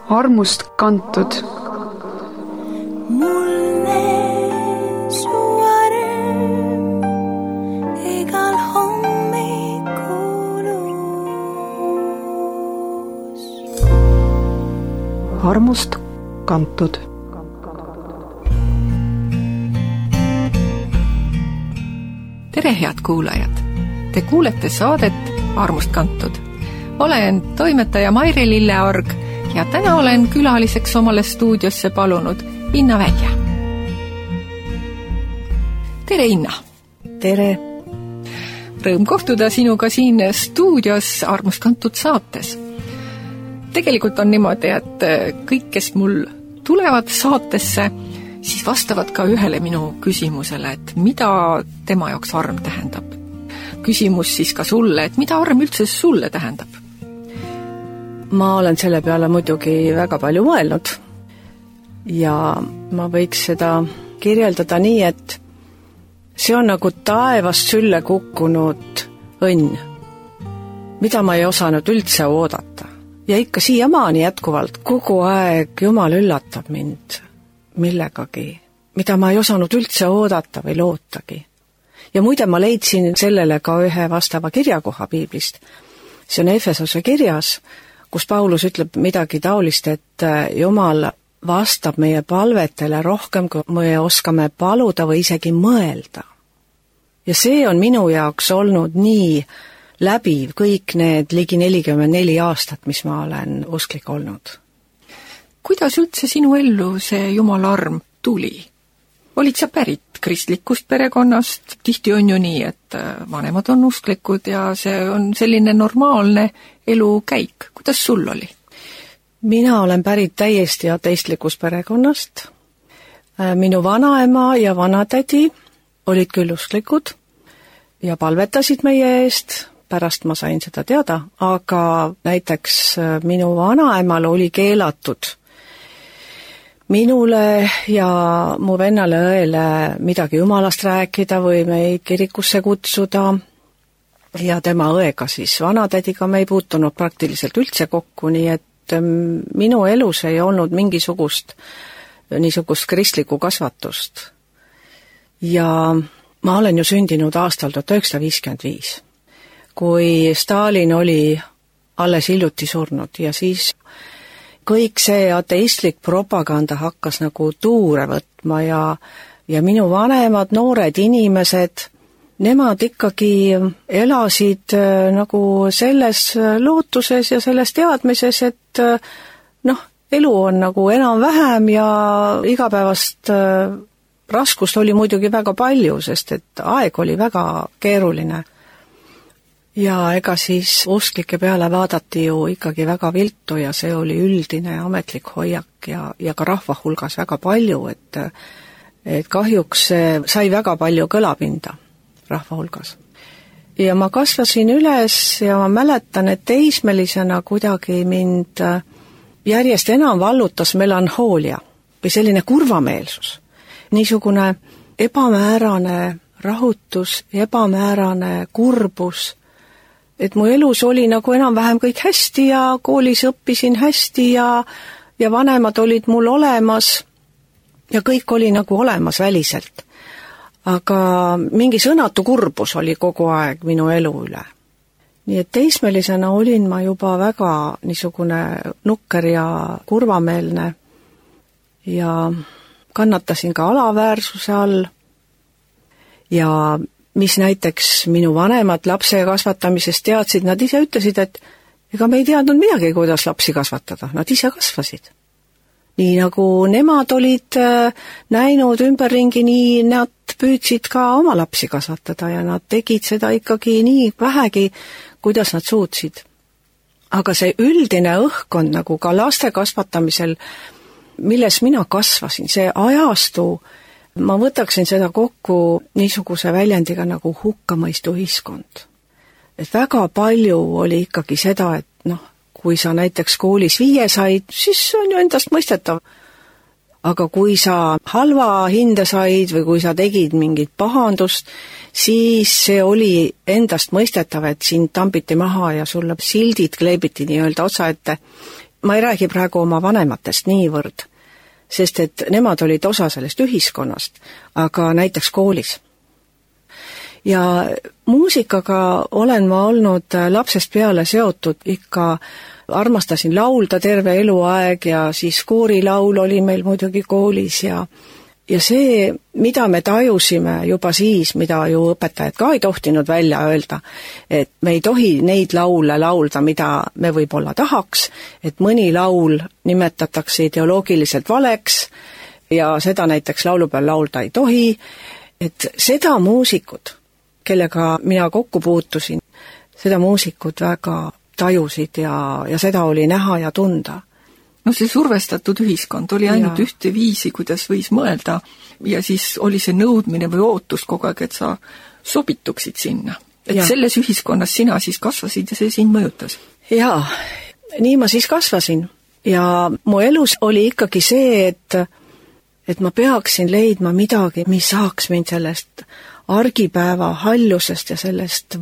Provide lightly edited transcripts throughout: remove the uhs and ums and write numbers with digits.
armust kantud. Mulle su arm igal hommikulus. Armust kantud. Tere, head kuulajad! Te kuulete saadet Armust kantud. Olen toimetaja Mairi Lilleorg ja täna olen külaliseks omale stuudiosse palunud Inna Välja. Tere, Inna! Tere! Rõõm kohtuda sinuga siin stuudios Armust kantud saates. Tegelikult on niimoodi, et kõik, kes mul tulevad saatesse, siis vastavad ka ühele minu küsimusele, et mida tema jaoks arm tähendab. Küsimus siis ka sulle, et mida arm üldse sulle tähendab? Ma olen selle peale muidugi väga palju mõelnud ja ma võiks seda kirjeldada nii, et see on nagu taevast sülle kukkunud õnn, mida ma ei osanud üldse oodata. Ja ikka siiamaani jätkuvalt kogu aeg Jumal üllatab mind millegagi, mida ma ei osanud üldse oodata või lootagi. Ja muide, ma leidsin sellele ka ühe vastava kirjakoha piiblist. See on Efesose kirjas, kus Paulus ütleb midagi taolist, et Jumal vastab meie palvetele rohkem, kui me oskame paluda või isegi mõelda. Ja see on minu jaoks olnud nii läbiv kõik need ligi 44 aastat, mis ma olen usklik olnud. Kuidas üldse sinu ellu see Jumala arm tuli? Olid sa pärit kristlikust perekonnast? Tihti on ju nii, et vanemad on usklikud ja see on selline normaalne elukäik. Kuidas sul oli? Mina olen pärit täiesti ateistlikust perekonnast. Minu vanaema ja vanatädi olid küll usklikud ja palvetasid meie eest, pärast ma sain seda teada, aga näiteks minu vanaemal oli keelatud minule ja mu vennale õele midagi Jumalast rääkida või meid kirikusse kutsuda ja tema õega siis vanatädiga me ei puutunud praktiliselt üldse kokku, nii et minu elus ei olnud mingisugust niisugust kristlikku kasvatust. Ja ma olen ju sündinud aastal 1955, kui Stalin oli alles hiljuti surnud ja siis kõik see ateistlik propaganda hakkas nagu tuure võtma ja minu vanemad, noored inimesed, nemad ikkagi elasid nagu selles lootuses ja selles teadmises, et elu on nagu enam-vähem ja igapäevast raskust oli muidugi väga palju, sest et aeg oli väga keeruline. Ja ega siis usklike peale vaadati ju ikkagi väga viltu ja see oli üldine ametlik hoiak ja ka rahva hulgas väga palju, et kahjuks sai väga palju kõlapinda rahva hulgas. Ja ma kasvasin üles ja ma mäletan, et teismelisena kuidagi mind järjest enam vallutas melanhoolia või selline kurvameelsus. Niisugune ebamäärane rahutus, ebamäärane kurbus, et mu elus oli nagu enam-vähem kõik hästi ja koolis õppisin hästi ja vanemad olid mul olemas ja kõik oli nagu olemas väliselt. Aga mingi sõnatu kurbus oli kogu aeg minu elu üle. Nii et teismelisena olin ma juba väga niisugune nukker ja kurvameelne ja kannatasin ka alaväärsuse all ja mis näiteks minu vanemad lapse kasvatamisest teadsid, nad ise ütlesid, et ega me ei teadnud midagi, kuidas lapsi kasvatada, nad ise kasvasid. Nii nagu nemad olid näinud ümberringi, nii nad püüdsid ka oma lapsi kasvatada ja nad tegid seda ikkagi nii vähegi, kuidas nad suutsid. Aga see üldine õhkkond nagu ka laste kasvatamisel, milles mina kasvasin, see ajastu, ma võtaksin seda kokku niisuguse väljendiga nagu hukkamõistu ühiskond. Et väga palju oli ikkagi seda, et kui sa näiteks koolis 5 said, siis see on ju endast mõistetav. Aga kui sa halva hinde said või kui sa tegid mingit pahandust, siis see oli endast mõistetav, et sind tambiti maha ja sulle sildid kleebiti nii-öelda otsa ette. ma ei räägi praegu oma vanematest niivõrd, sest et nemad olid osa sellest ühiskonnast, aga näiteks koolis. Ja muusikaga olen ma olnud lapsest peale seotud, ikka armastasin laulda terve eluaeg ja siis koorilaul oli meil muidugi koolis ja see, mida me tajusime juba siis, mida ju õpetajad ka ei tohtinud välja öelda, et me ei tohi neid laule laulda, mida me võib-olla tahaks, et mõni laul nimetatakse ideoloogiliselt valeks ja seda näiteks laulupeol laulda ei tohi, et seda muusikud, kellega mina kokku puutusin, seda muusikud väga tajusid ja seda oli näha ja tunda. No see survestatud ühiskond oli ainult ühte viisi, kuidas võis mõelda ja siis oli see nõudmine või ootus kogu aeg, et sa sobituksid sinna. Et selles ühiskonnas sina siis kasvasid ja see sind mõjutas. Jaa, nii ma siis kasvasin ja mu elus oli ikkagi see, et ma peaksin leidma midagi, mis saaks mind sellest argipäeva hallusest ja sellest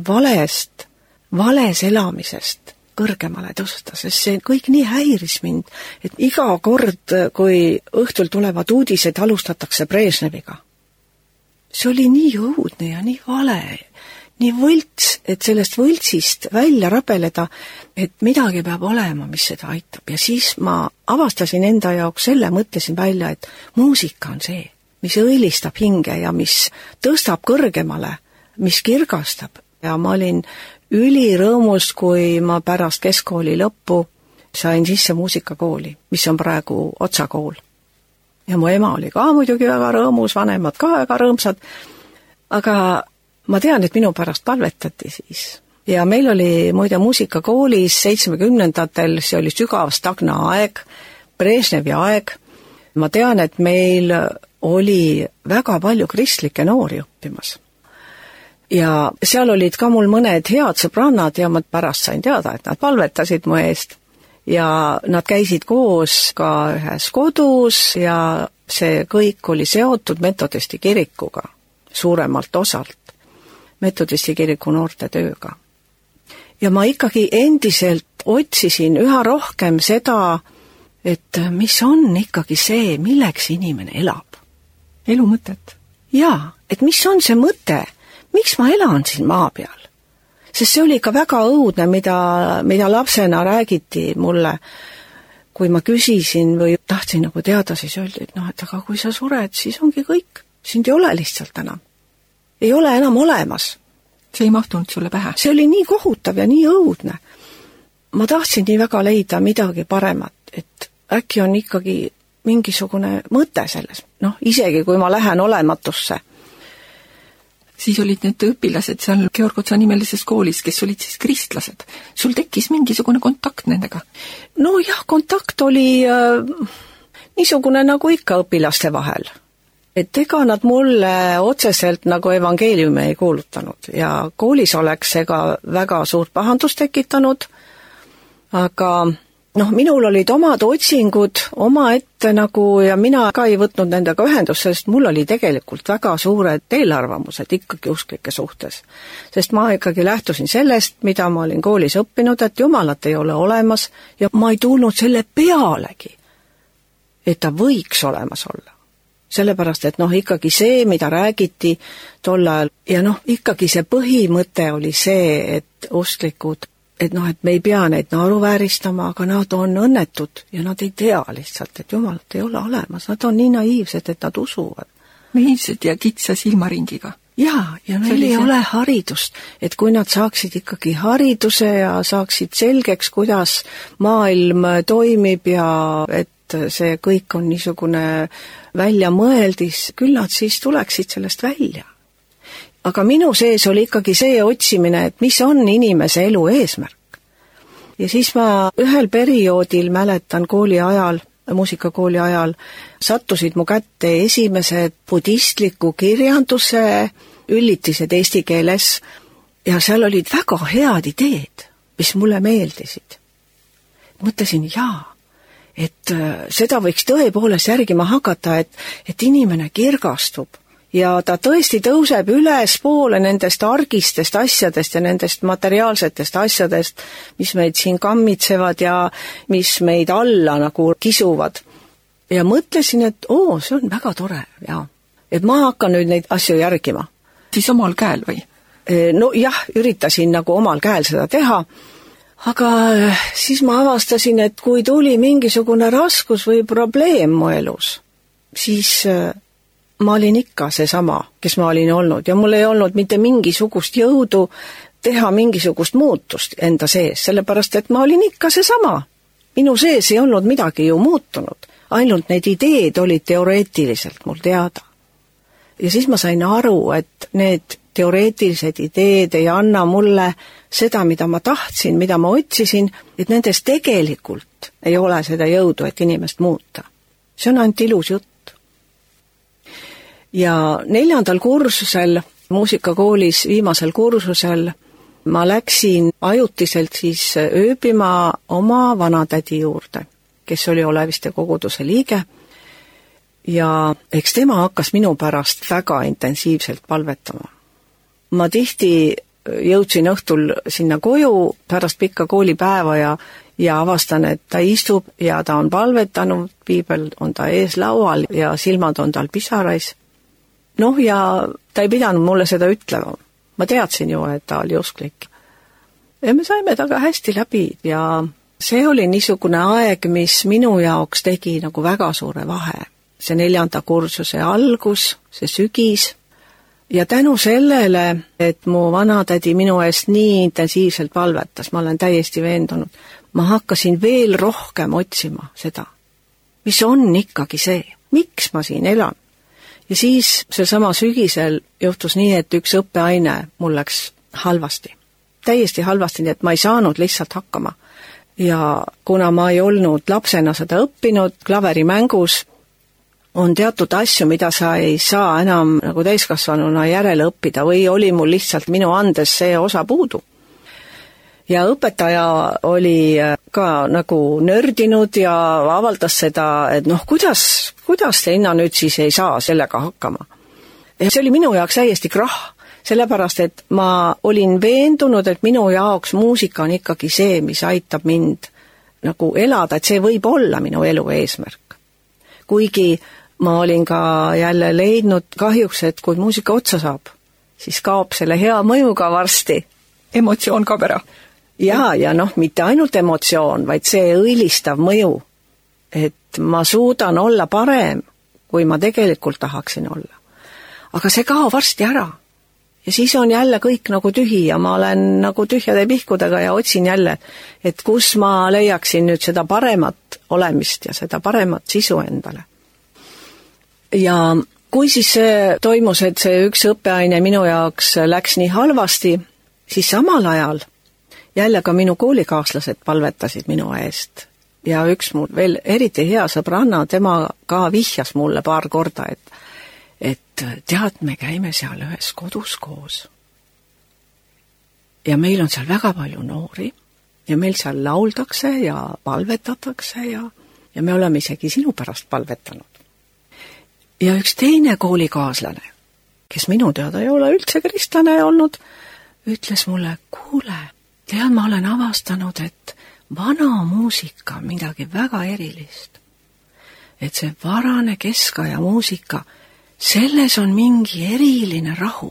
vales elamisest kõrgemale tõsta, sest see kõik nii häiris mind, et iga kord, kui õhtul tulevad uudised, alustatakse Brežneviga. See oli nii õudne ja nii vale, nii võlts, et sellest võltsist välja rabeleda, et midagi peab olema, mis seda aitab. Ja siis ma avastasin enda jaoks selle, mõtlesin välja, et muusika on see, mis õilistab hinge ja mis tõstab kõrgemale, mis kirgastab. Ja ma olin ülirõõmus, kui ma pärast keskkooli lõppu sain sisse muusikakooli, mis on praegu Otsa kool. Ja mu ema oli ka muidugi väga rõõmus, vanemad ka väga rõõmsad, aga ma tean, et minu pärast palvetati siis. Ja meil oli muide muusikakoolis 70-ndatel, see oli sügav stagna aeg, Brežnevi aeg. Ma tean, et meil oli väga palju kristlikke noori õppimas. Ja seal olid ka mul mõned head sõbrannad ja ma pärast sain teada, et nad palvetasid mu eest. Ja nad käisid koos ka ühes kodus ja see kõik oli seotud metodisti kirikuga, suuremalt osalt, metodisti kiriku noorte tööga. Ja ma ikkagi endiselt otsisin üha rohkem seda, et mis on ikkagi see, milleks inimene elab. Elu mõtet. Jaa, et mis on see mõte? Miks ma elan siin maa peal? Sest see oli ikka väga õudne, mida lapsena räägiti mulle, kui ma küsisin või tahtsin nagu teada, siis öeldi, et et aga kui sa sured, siis ongi kõik. Sind ei ole lihtsalt enam. Ei ole enam olemas. See ei mahtunud sulle pähe? See oli nii kohutav ja nii õudne. Ma tahtsin nii väga leida midagi paremat, et äkki on ikkagi mingisugune mõte selles. Isegi kui ma lähen olematusse. Siis olid need õpilased seal Georg Otsa nimelises koolis, kes olid siis kristlased. Sul tekkis mingisugune kontakt nendega? Jah, kontakt oli niisugune nagu ikka õpilaste vahel. Et ega nad mulle otseselt nagu evangeeliumi ei kuulutanud ja koolis oleks ega väga suurt pahandust tekitanud, aga minul olid omad otsingud omaette nagu ja mina ka ei võtnud nendega ühendust, sest mul oli tegelikult väga suured eelarvamused ikkagi usklike suhtes. Sest ma ikkagi lähtusin sellest, mida ma olin koolis õppinud, et jumalat ei ole olemas ja ma ei tulnud selle pealegi, et ta võiks olemas olla. Sellepärast, et ikkagi see, mida räägiti tol ajal ja ikkagi see põhimõte oli see, et usklikud et me ei pea neid naeruvääristama, aga nad on õnnetud ja nad ei tea lihtsalt, et jumalat ei ole olemas. Nad on nii naiivsed, et nad usuvad. Naiivsed ja kitsa silmaringiga. Ja neil ei ole haridust, et kui nad saaksid ikkagi hariduse ja saaksid selgeks, kuidas maailm toimib ja et see kõik on niisugune väljamõeldis, küll nad siis tuleksid sellest välja. Aga minu sees oli ikkagi see otsimine, et mis on inimese elu eesmärk. Ja siis ma ühel perioodil mäletan kooli ajal, muusikakooli ajal, sattusid mu kätte esimesed budistliku kirjanduse üllitised eesti keeles ja seal olid väga head ideed, mis mulle meeldisid. Mõtlesin, et seda võiks tõepoolest järgima hakata, et inimene kirgastub ja ta tõesti tõuseb ülespoole nendest argistest asjadest ja nendest materiaalsetest asjadest, mis meid siin kammitsevad ja mis meid alla nagu kisuvad. Ja mõtlesin, et see on väga tore ja et ma hakkan nüüd neid asju järgima. Siis omal käel või? No jah, üritasin nagu omal käel seda teha, aga siis ma avastasin, et kui tuli mingisugune raskus või probleem mu elus, siis ma olin ikka seesama, kes ma olin olnud ja mul ei olnud mitte mingisugust jõudu teha mingisugust muutust enda sees, sellepärast et ma olin ikka seesama. Minu sees ei olnud midagi ju muutunud, ainult need ideed olid teoreetiliselt mul teada. Ja siis ma sain aru, et need teoreetilised ideed ei anna mulle seda, mida ma tahtsin, mida ma otsisin, et nendes tegelikult ei ole seda jõudu, et inimest muuta. See on ainult ilus jutt. Ja 4. kursusel, muusikakoolis viimasel kursusel, ma läksin ajutiselt siis ööbima oma vanatädi juurde, kes oli Oleviste koguduse liige. Ja eks tema hakkas minu pärast väga intensiivselt palvetama. Ma tihti jõudsin õhtul sinna koju pärast pikka koolipäeva ja avastan, et ta istub ja ta on palvetanud, piibel on ta ees laual ja silmad on tal pisarais. Ja ta ei pidanud mulle seda ütlema. Ma teadsin ju, et ta oli usklik. Ja me saime taga hästi läbi ja see oli niisugune aeg, mis minu jaoks tegi nagu väga suure vahe. See 4. kursuse algus, see sügis ja tänu sellele, et mu vanatädi minu eest nii intensiivselt palvetas, ma olen täiesti veendunud, ma hakkasin veel rohkem otsima seda, mis on ikkagi see, miks ma siin elan. Ja siis seesama sügisel juhtus nii, et üks õppeaine mul läks halvasti. Täiesti halvasti, nii et ma ei saanud lihtsalt hakkama. Ja kuna ma ei olnud lapsena seda õppinud klaverimängus, on teatud asju, mida sa ei saa enam nagu täiskasvanuna järele õppida või oli mul lihtsalt minu andes see osa puudu. Ja õpetaja oli ka nagu nördinud ja avaldas seda, et kuidas Leina nüüd siis ei saa sellega hakkama. Ja see oli minu jaoks täiesti krah, sellepärast et ma olin veendunud, et minu jaoks muusika on ikkagi see, mis aitab mind nagu elada, et see võib olla minu elu eesmärk. Kuigi ma olin ka jälle leidnud kahjuks, et kui muusika otsa saab, siis kaob selle hea mõju ka varsti. Emotsioon kaob ära. Ja mitte ainult emotsioon, vaid see õilistav mõju, et ma suudan olla parem, kui ma tegelikult tahaksin olla. Aga see kaob varsti ära. Ja siis on jälle kõik nagu tühi ja ma olen nagu tühjade pihkudega ja otsin jälle, et kus ma leiaksin nüüd seda paremat olemist ja seda paremat sisu endale. Ja kui siis see toimus, et see üks õppeaine minu jaoks läks nii halvasti, siis samal ajal jälle ka minu koolikaaslased palvetasid minu eest. Ja üks mul veel eriti hea sõbranna, tema ka vihjas mulle paar korda, et tead, me käime seal ühes kodus koos. Ja meil on seal väga palju noori ja meil seal lauldakse ja palvetatakse ja me oleme isegi sinu pärast palvetanud. Ja üks teine koolikaaslane, kes minu teada ei ole üldse kristlane olnud, ütles mulle, kuule, tead, ma olen avastanud, et vana muusika on midagi väga erilist. Et see varane keskaja muusika, selles on mingi eriline rahu.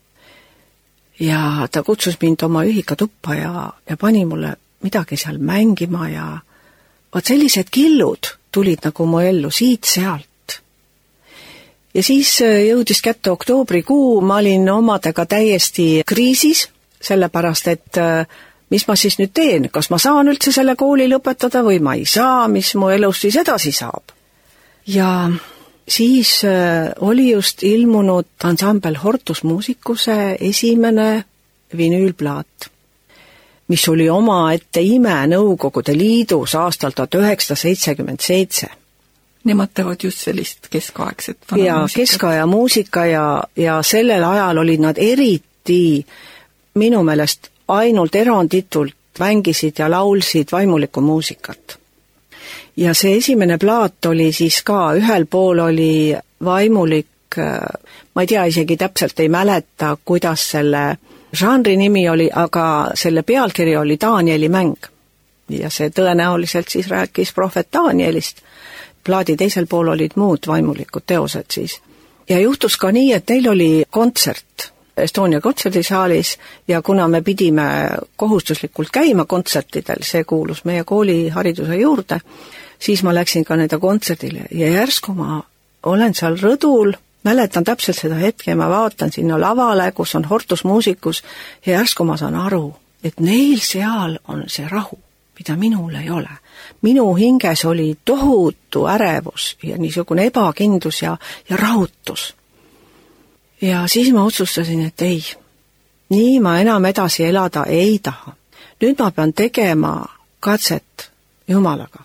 Ja ta kutsus mind oma ühikatuppa ja pani mulle midagi seal mängima ja vaat sellised killud tulid nagu mu ellu siit-sealt. Ja siis jõudis kätte oktoobrikuu, ma olin omadega täiesti kriisis, sellepärast et mis ma siis nüüd teen, kas ma saan üldse selle kooli lõpetada või ma ei saa, mis mu elus siis edasi saab. Ja siis oli just ilmunud ansambel Hortus Musicuse esimene vinüülplaat, mis oli omaette ime Nõukogude Liidus aastal 1977. Nemad teevad just sellist keskaegset ja keskaja muusika ja sellel ajal olid nad eriti minu meelest ainult eranditult mängisid ja laulsid vaimulikku muusikat. Ja see esimene plaat oli siis ka, ühel pool oli vaimulik ma ei tea, isegi täpselt ei mäleta, kuidas selle žanri nimi oli, aga selle pealkiri oli Danieli mäng. Ja see tõenäoliselt siis rääkis prohvet Danielist. Plaadi teisel pool olid muud vaimulikud teosed siis. Ja juhtus ka nii, et neil oli kontsert Estonia kontserdisaalis ja kuna me pidime kohustuslikult käima kontsertidel, see kuulus meie koolihariduse juurde, siis ma läksin ka nende kontserdile ja järsku ma olen seal rõdul, mäletan täpselt seda hetke ja ma vaatan sinna lavale, kus on Hortus Musicus ja järsku ma saan aru, et neil seal on see rahu, mida minul ei ole. Minu hinges oli tohutu ärevus ja niisugune ebakindlus ja rahutus. Ja siis ma otsustasin, et ei, nii ma enam edasi elada ei taha. Nüüd ma pean tegema katset Jumalaga.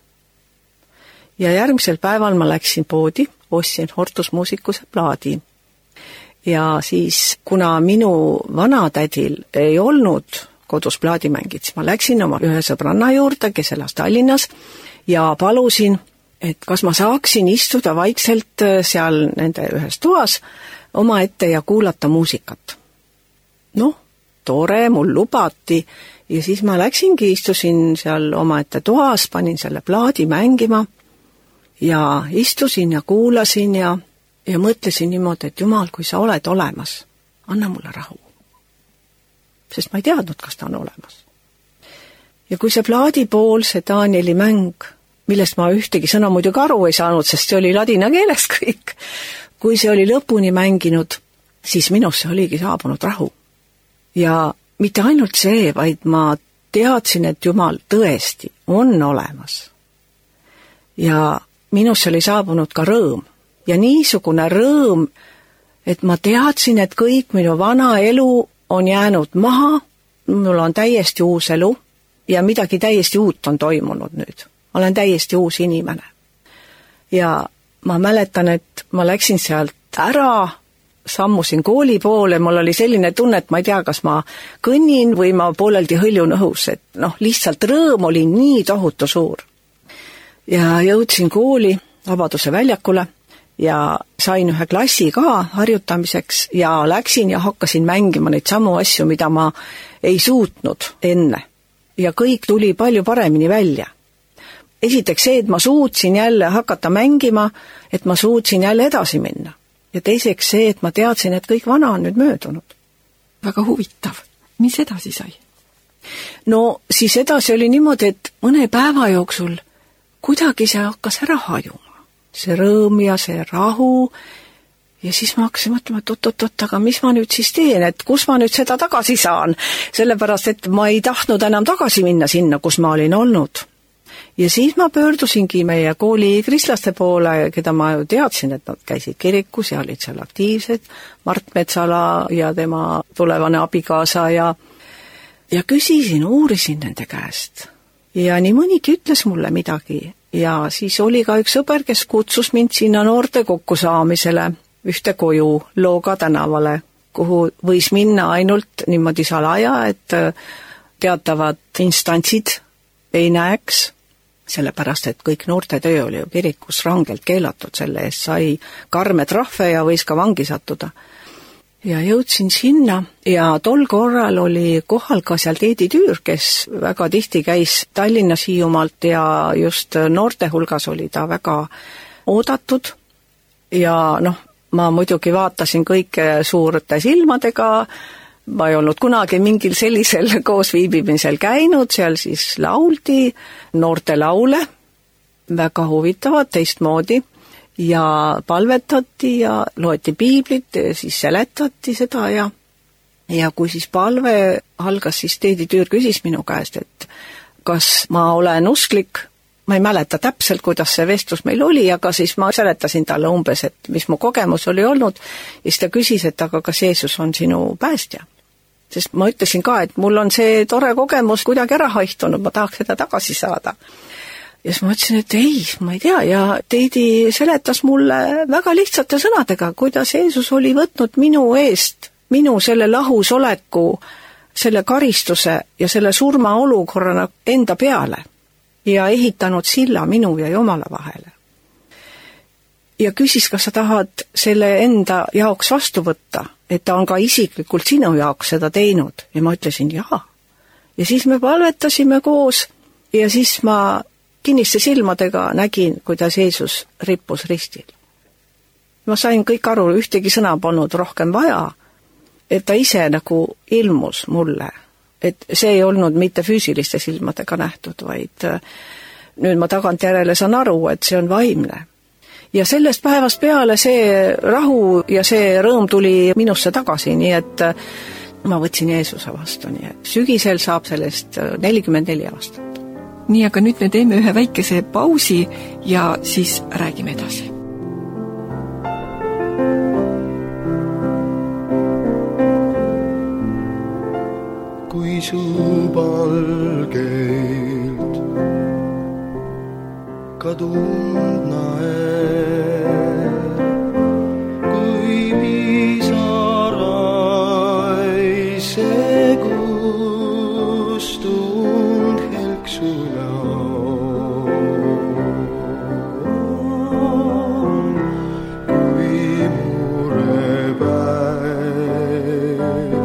Ja järgmisel päeval ma läksin poodi, ostsin Hortus Musicuse plaadi. Ja siis, kuna minu vanatädil ei olnud kodus plaadimängid, siis ma läksin oma ühe sõbranna juurde, kes elas Tallinnas, ja palusin, et kas ma saaksin istuda vaikselt seal nende ühes toas oma ette ja kuulata muusikat. Noh, tore, mul lubati ja siis ma läksingi, istusin seal oma ette toas, panin selle plaadi mängima ja istusin ja kuulasin ja mõtlesin niimoodi, et Jumal, kui sa oled olemas, anna mulle rahu. Sest ma ei teadnud, kas ta on olemas. Ja kui see plaadi pool, see Danieli mäng, millest ma ühtegi sõna muidugi aru ei saanud, sest see oli ladina keeles kõik, kui see oli lõpuni mänginud, siis minusse oligi saabunud rahu. Ja mitte ainult see, vaid ma teadsin, et Jumal tõesti on olemas. Ja minusse oli saabunud ka rõõm. Ja niisugune rõõm, et ma teadsin, et kõik minu vana elu on jäänud maha, mul on täiesti uus elu ja midagi täiesti uut on toimunud nüüd. Olen täiesti uus inimene. Ja ma mäletan, et ma läksin sealt ära, sammusin kooli poole, mul oli selline tunne, et ma ei tea, kas ma kõnnin või ma pooleldi hõljun õhus, et lihtsalt rõõm oli nii tohutu suur. Ja jõudsin kooli Vabaduse väljakule ja sain ühe klassi ka harjutamiseks ja läksin ja hakkasin mängima neid samu asju, mida ma ei suutnud enne. Ja kõik tuli palju paremini välja. Esiteks see, et ma suutsin jälle hakata mängima, et ma suutsin jälle edasi minna. Ja teiseks see, et ma teadsin, et kõik vana on nüüd möödunud. Väga huvitav. Mis edasi sai? No siis edasi oli niimoodi, et mõne päeva jooksul kuidagi see hakkas ära hajuma. See rõõm ja see rahu. Ja siis ma hakkasin mõtlema, et oot, aga mis ma nüüd siis teen, et kus ma nüüd seda tagasi saan? Sellepärast, et ma ei tahtnud enam tagasi minna sinna, kus ma olin olnud. Ja siis ma pöördusingi meie kooli kristlaste poole, keda ma ju teadsin, et nad käisid kirikus ja olid seal aktiivsed, Mart Metsala ja tema tulevane abikaasa ja küsisin, uurisin nende käest. Ja nii mõnigi ütles mulle midagi ja siis oli ka üks sõber, kes kutsus mind sinna noorte kokkusaamisele ühte koju Looga tänavale, kuhu võis minna ainult niimoodi salaja, et teatavad instantsid ei näeks, sellepärast, et kõik noortetöö oli ju kirikus rangelt keelatud, selle eest sai karme trahve ja võis ka vangi sattuda. Ja jõudsin sinna ja tol korral oli kohal ka seal Teedi Tüür, kes väga tihti käis Tallinnas Hiiumaalt ja just noorte hulgas oli ta väga oodatud. Ja ma muidugi vaatasin kõike suurte silmadega, ma ei olnud kunagi mingil sellisel koosviibimisel käinud, seal siis lauldi noorte laule, väga huvitavad, teistmoodi, ja palvetati ja loeti piiblit, siis seletati seda ja kui siis palve algas, siis Teedi Tüür küsis minu käest, et kas ma olen usklik. Ma ei mäleta täpselt, kuidas see vestlus meil oli, aga siis ma seletasin talle umbes, et mis mu kogemus oli olnud ja siis ta küsis, et aga kas Jeesus on sinu päästja. Sest ma ütlesin ka, et mul on see tore kogemus kuidagi ära haihtunud, ma tahaks seda tagasi saada. Ja siis ma ütlesin, et ei, ma ei tea, ja Teidi seletas mulle väga lihtsate sõnadega, kuidas Jeesus oli võtnud minu eest, minu selle lahusoleku, selle karistuse ja selle surma olukorrana enda peale ja ehitanud silla minu ja Jumala vahele. ja küsis, kas sa tahad selle enda jaoks vastu võtta, et ta on ka isiklikult sinu jaoks seda teinud. Ja ma ütlesin jaa. Ja siis me palvetasime koos ja siis ma kinniste silmadega nägin, kuidas Jeesus rippus ristil. Ma sain kõik aru, ühtegi sõna polnud rohkem vaja, et ta ise nagu ilmus mulle. Et see ei olnud mitte füüsiliste silmadega nähtud, vaid nüüd ma tagantjärele saan aru, et see on vaimne. Ja sellest päevast peale see rahu ja see rõõm tuli minusse tagasi, nii et ma võtsin Jeesuse vastu, nii et sügisel saab sellest 44 aastat. Nii, aga nüüd me teeme ühe väikese pausi ja siis räägime edasi. Kui su palgeilt kadunud näed, kui pisarai see kustunud helksu näon, kui murepäev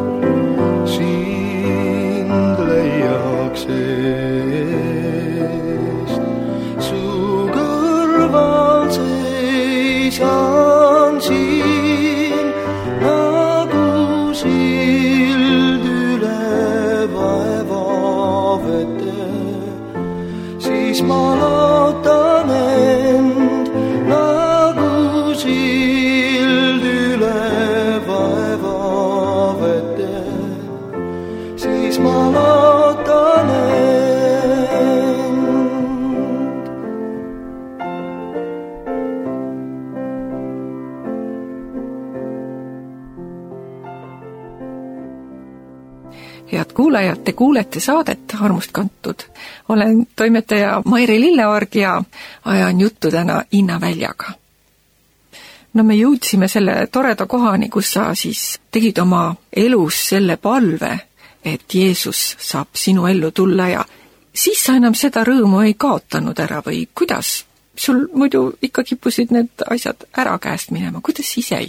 sind leiaks eest, su kõrval seisan siin nagu sild üle vaevavete, siis ma loodan end nagu sild üle vaevavete, siis ma loodan end. Head kuulajad, te kuulete saadet Armust kantud. Olen toimetaja Mairi Lilleorg ja ajan juttu täna Inna Väljaga. No me jõudsime selle toreda kohani, kus sa siis tegid oma elus selle palve, et Jeesus saab sinu ellu tulla ja siis sa enam seda rõõmu ei kaotanud ära või kuidas? Sul muidu ikka kippusid need asjad ära käest minema. Kuidas siis jäi?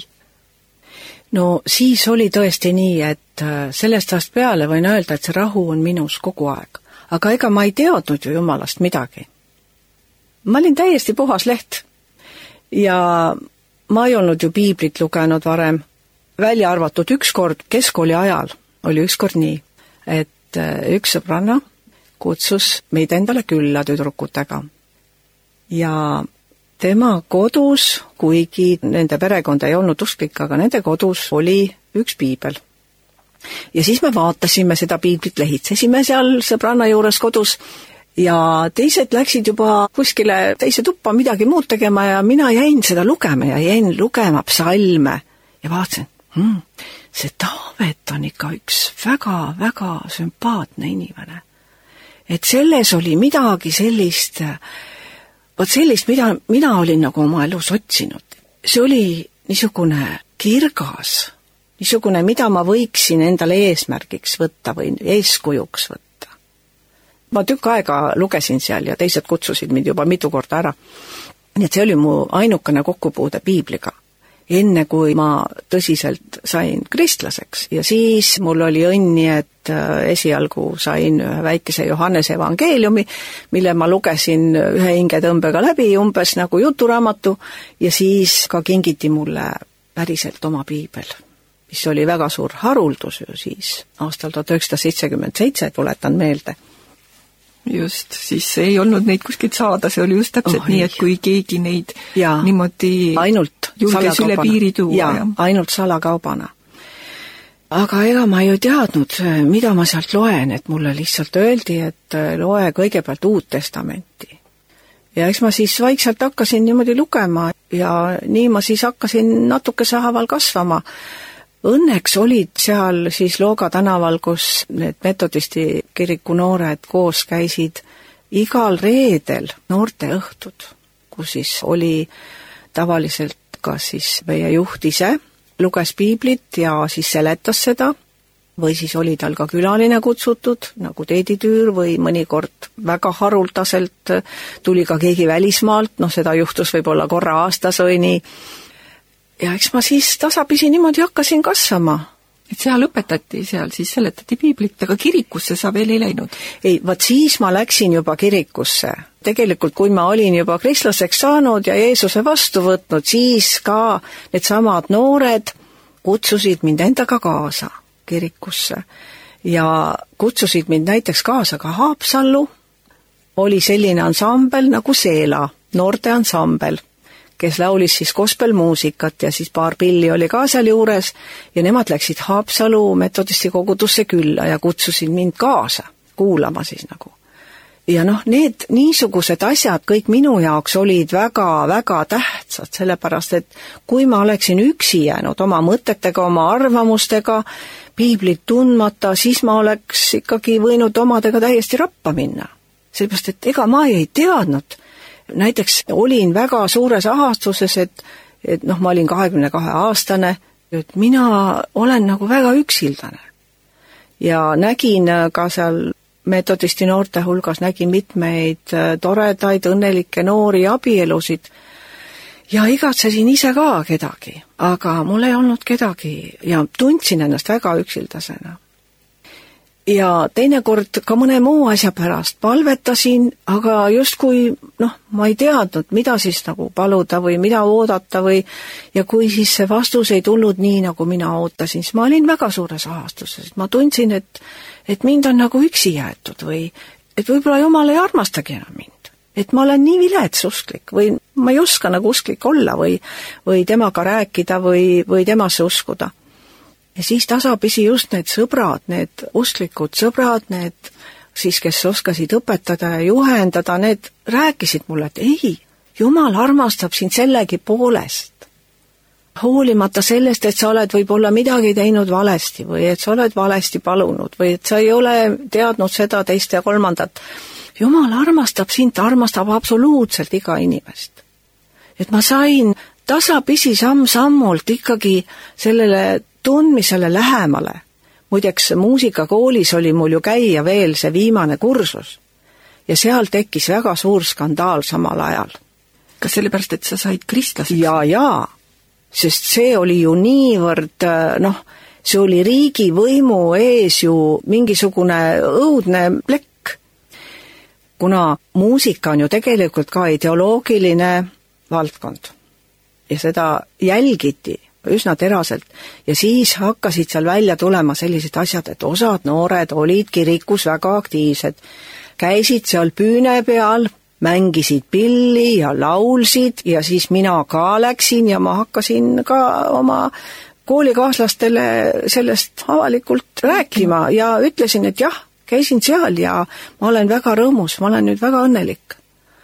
No siis oli tõesti nii, et sellest ajast peale võin öelda, et see rahu on minus kogu aeg. Aga ega ma ei teadnud ju Jumalast midagi. Ma olin täiesti puhas leht ja ma ei olnud ju piiblit lugenud varem. Välja arvatud ükskord keskkooli ajal oli ükskord nii, et üks sõbranna kutsus meid endale külla tüdrukutega. Ja tema kodus, kuigi nende perekond ei olnud usklik, aga nende kodus oli üks piibel. Ja siis me vaatasime seda piiblit, lehitsesime seal sõbranna juures kodus ja teised läksid juba kuskile teise tuppa midagi muud tegema ja mina jäin seda lugema ja jäin lugema psalme ja vaatasin, see Taavet on ikka üks väga-väga sümpaatne inimene. Et selles oli midagi sellist, mida mina olin nagu oma elus otsinud. See oli niisugune kirgas, niisugune, mida ma võiksin endale eesmärgiks võtta või eeskujuks võtta. Ma tükk aega lugesin seal ja teised kutsusid mind juba mitu korda ära. Nii et see oli mu ainukene kokkupuude piibliga, enne kui ma tõsiselt sain kristlaseks. Ja siis mul oli õnni, et esialgu sain ühe väikese Johannese evangeeliumi, mille ma lugesin ühe hingetõmbega läbi, umbes nagu juturaamatu, ja siis ka kingiti mulle päriselt oma piibel, mis oli väga suur haruldus ju siis, aastal 1977, tuletan meelde. Just, siis ei olnud neid kuskilt saada, see oli just täpselt nii, et kui keegi neid niimoodi ainult julges üle piiri tuua. Ja, ainult salakaubana. Aga ega ma ju teadnud, mida ma sealt loen, et mulle lihtsalt öeldi, et loe kõigepealt Uut Testamenti. Ja eks ma siis vaikselt hakkasin niimoodi lugema ja nii ma siis hakkasin natukese haaval kasvama. Õnneks olid seal siis Looga tänaval, kus need metodisti kiriku noored koos käisid igal reedel noorte õhtud, kus siis oli tavaliselt kas siis meie juht ise luges piiblit ja siis seletas seda või siis oli tal ka külaline kutsutud, nagu teeditüür, või mõnikord väga haruldaselt tuli ka keegi välismaalt, seda juhtus võib-olla korra aastas või nii. Ja eks ma siis tasapisi niimoodi hakkasin kasvama. Et seal õpetati, seal siis seletati piiblit, aga kirikusse sa veel ei läinud? Ei, vaat siis ma läksin juba kirikusse. Tegelikult, kui ma olin juba kristlaseks saanud ja Jeesuse vastu võtnud, siis ka need samad noored kutsusid mind endaga kaasa kirikusse ja kutsusid mind näiteks kaasa ka Haapsallu. Oli selline ansambel nagu Seela, noorte ansambel, kes laulis siis gospelmuusikat ja siis paar pilli oli ka seal juures ja nemad läksid Haapsalu metodisti kogudusse külla ja kutsusid mind kaasa kuulama siis nagu. Ja need niisugused asjad kõik minu jaoks olid väga-väga tähtsad, sellepärast et kui ma oleksin üksi jäänud oma mõtetega, oma arvamustega, piiblit tundmata, siis ma oleks ikkagi võinud omadega täiesti rappa minna. Sellepärast, et ega ma ei teadnud. Näiteks olin väga suures ahastuses, et ma olin 22-aastane, et mina olen nagu väga üksildane. Ja nägin ka seal metodisti noorte hulgas nägin mitmeid toredaid, õnnelikke noori abielusid ja igatsesin ise ka kedagi, aga mul ei olnud kedagi ja tundsin ennast väga üksildasena. Ja teinekord ka mõne muu asja pärast palvetasin, aga justkui, ma ei teadnud, mida siis nagu paluda või mida oodata ja kui siis see vastus ei tulnud nii, nagu mina ootasin, siis ma olin väga suures ahastuses. Ma tundsin, et mind on nagu üksi jäetud või et võib-olla Jumal ei armastagi enam mind. Et ma olen nii vilets usklik või ma ei oska nagu usklik olla või temaga rääkida või temasse uskuda. Ja siis tasapisi just need sõbrad, need usklikud sõbrad, need siis, kes oskasid õpetada ja juhendada, need rääkisid mulle, et ei, Jumal armastab sind sellegi poolest. Hoolimata sellest, et sa oled võib-olla midagi teinud valesti või et sa oled valesti palunud või et sa ei ole teadnud seda, teist ja kolmandat. Jumal armastab sind, ta armastab absoluutselt iga inimest. Et ma sain tasapisi samm-sammult ikkagi sellele tundmisele lähemale. Muideks muusikakoolis oli mul ju käia veel see viimane kursus ja seal tekkis väga suur skandaal samal ajal. Kas sellepärast, et sa said kristlaseks? Jaa. Sest see oli ju niivõrd, see oli riigi võimu ees ju mingisugune õudne plekk. Kuna muusika on ju tegelikult ka ideoloogiline valdkond ja seda jälgiti üsna teraselt ja siis hakkasid seal välja tulema sellised asjad, et osad noored olid kirikus väga aktiivsed, käisid seal püüne peal, mängisid pilli ja laulsid ja siis mina ka läksin ja ma hakkasin ka oma koolikaaslastele sellest avalikult rääkima ja ütlesin, et jah, käisin seal ja ma olen väga rõõmus, ma olen nüüd väga õnnelik.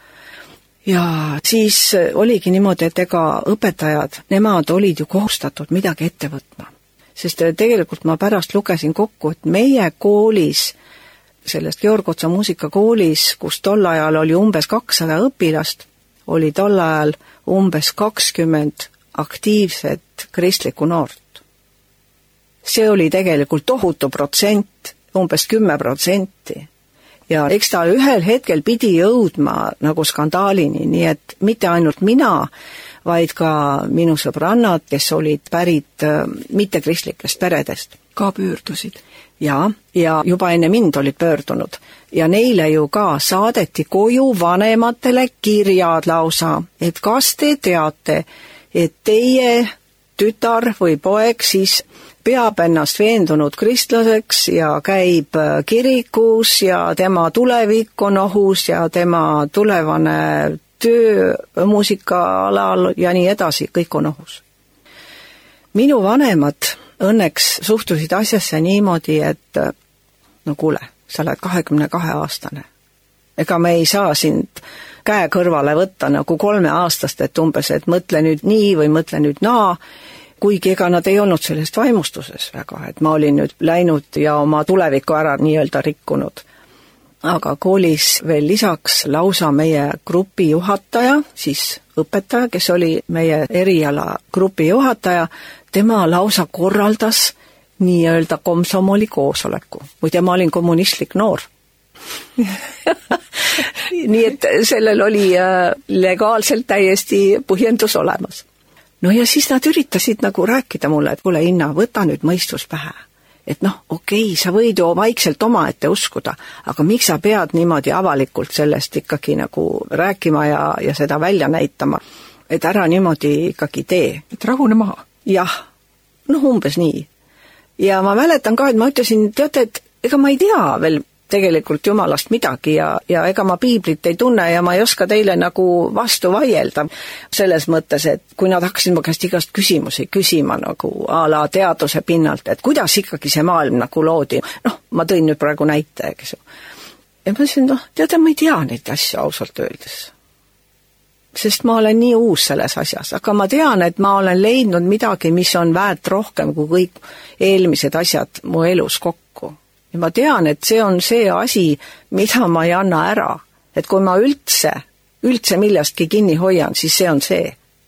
Ja siis oligi niimoodi, et ega õpetajad, nemad olid ju kohustatud midagi ette võtma. Sest tegelikult ma pärast lugesin kokku, et meie koolis, sellest Georg Otsa muusikakoolis, kus tol ajal oli umbes 200 õpilast, oli tol ajal umbes 20 aktiivset kristlikku noort. See oli tegelikult tohutu protsent, umbes 10%. Ja eks ta ühel hetkel pidi jõudma nagu skandaalini, nii et mitte ainult mina, vaid ka minu sõbrannad, kes olid pärit mittekristlikest peredest. Ka pöördusid? Ja juba enne mind olid pöördunud. Ja neile ju ka saadeti koju vanematele kirjad lausa, et kas te teate, et teie tütar või poeg siis peab ennast veendunud kristlaseks ja käib kirikus ja tema tulevik on ohus ja tema tulevane töö muusikaalal ja nii edasi, kõik on ohus. Minu vanemad õnneks suhtusid asjasse niimoodi, et no kuule, sa oled 22-aastane. Ega me ei saa sind käe kõrvale võtta nagu 3-aastast, et umbes, et mõtle nüüd nii või mõtle nüüd naa, kuigi ega nad ei olnud sellest vaimustuses väga, et ma olin nüüd läinud ja oma tulevikku ära nii-öelda rikkunud. Aga koolis veel lisaks lausa meie grupi juhataja, siis õpetaja, kes oli meie eriala grupi juhataja, tema lausa korraldas nii-öelda komsomoli koosoleku. Muide, ma olin kommunistlik noor. Nii et sellel oli legaalselt täiesti põhjendus olemas. No ja siis nad üritasid nagu rääkida mulle, et kuule, Inna, võta nüüd mõistus pähe. Et noh, okei, sa võid ju vaikselt omaette uskuda, aga miks sa pead niimoodi avalikult sellest ikkagi nagu rääkima ja seda välja näitama, et ära niimoodi ikkagi tee. Et rahune maha. Jah, noh umbes nii. Ja ma mäletan ka, et ma ütlesin, teate, et ega ma ei tea veel tegelikult Jumalast midagi ja ega ma piiblit ei tunne ja ma ei oska teile nagu vastu vaielda selles mõttes, et kui nad hakkasid mu käest igast küsimusi küsima nagu a la teaduse pinnalt, et kuidas ikkagi see maailm nagu loodi, noh, ma tõin nüüd praegu näite, eks ju. Ja ma ütlesin, noh, teate, ma ei tea neid asju ausalt öeldes. Sest ma olen nii uus selles asjas, aga ma tean, et ma olen leidnud midagi, mis on väärt rohkem kui kõik eelmised asjad mu elus kokku. Ja ma tean, et see on see asi, mida ma ei anna ära. Et kui ma üldse millestki kinni hoian, siis see on see.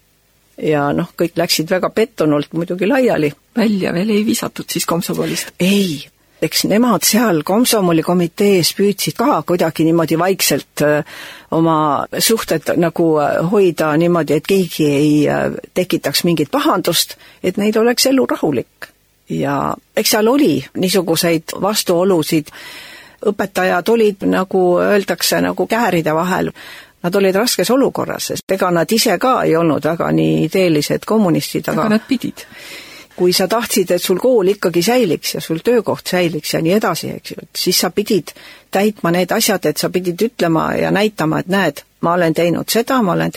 Ja noh, kõik läksid väga pettunult muidugi laiali. Välja veel ei visatud siis komsomolist? Ei, eks nemad seal komsomoli komitees püüdsid ka kuidagi niimoodi vaikselt oma suhted nagu hoida niimoodi, et keegi ei tekitaks mingit pahandust, et neid oleks elu rahulik. Ja eks seal oli niisuguseid vastuolusid. Õpetajad olid, nagu öeldakse, nagu kääride vahel. Nad olid raskes olukorras, sest ega nad ise ka ei olnud väga nii ideelised kommunistid. Aga nad pidid. Kui sa tahtsid, et sul kool ikkagi säiliks ja sul töökoht säiliks ja nii edasi, eks ju, siis sa pidid täitma need asjad, et sa pidid ütlema ja näitama, et näed, ma olen teinud seda,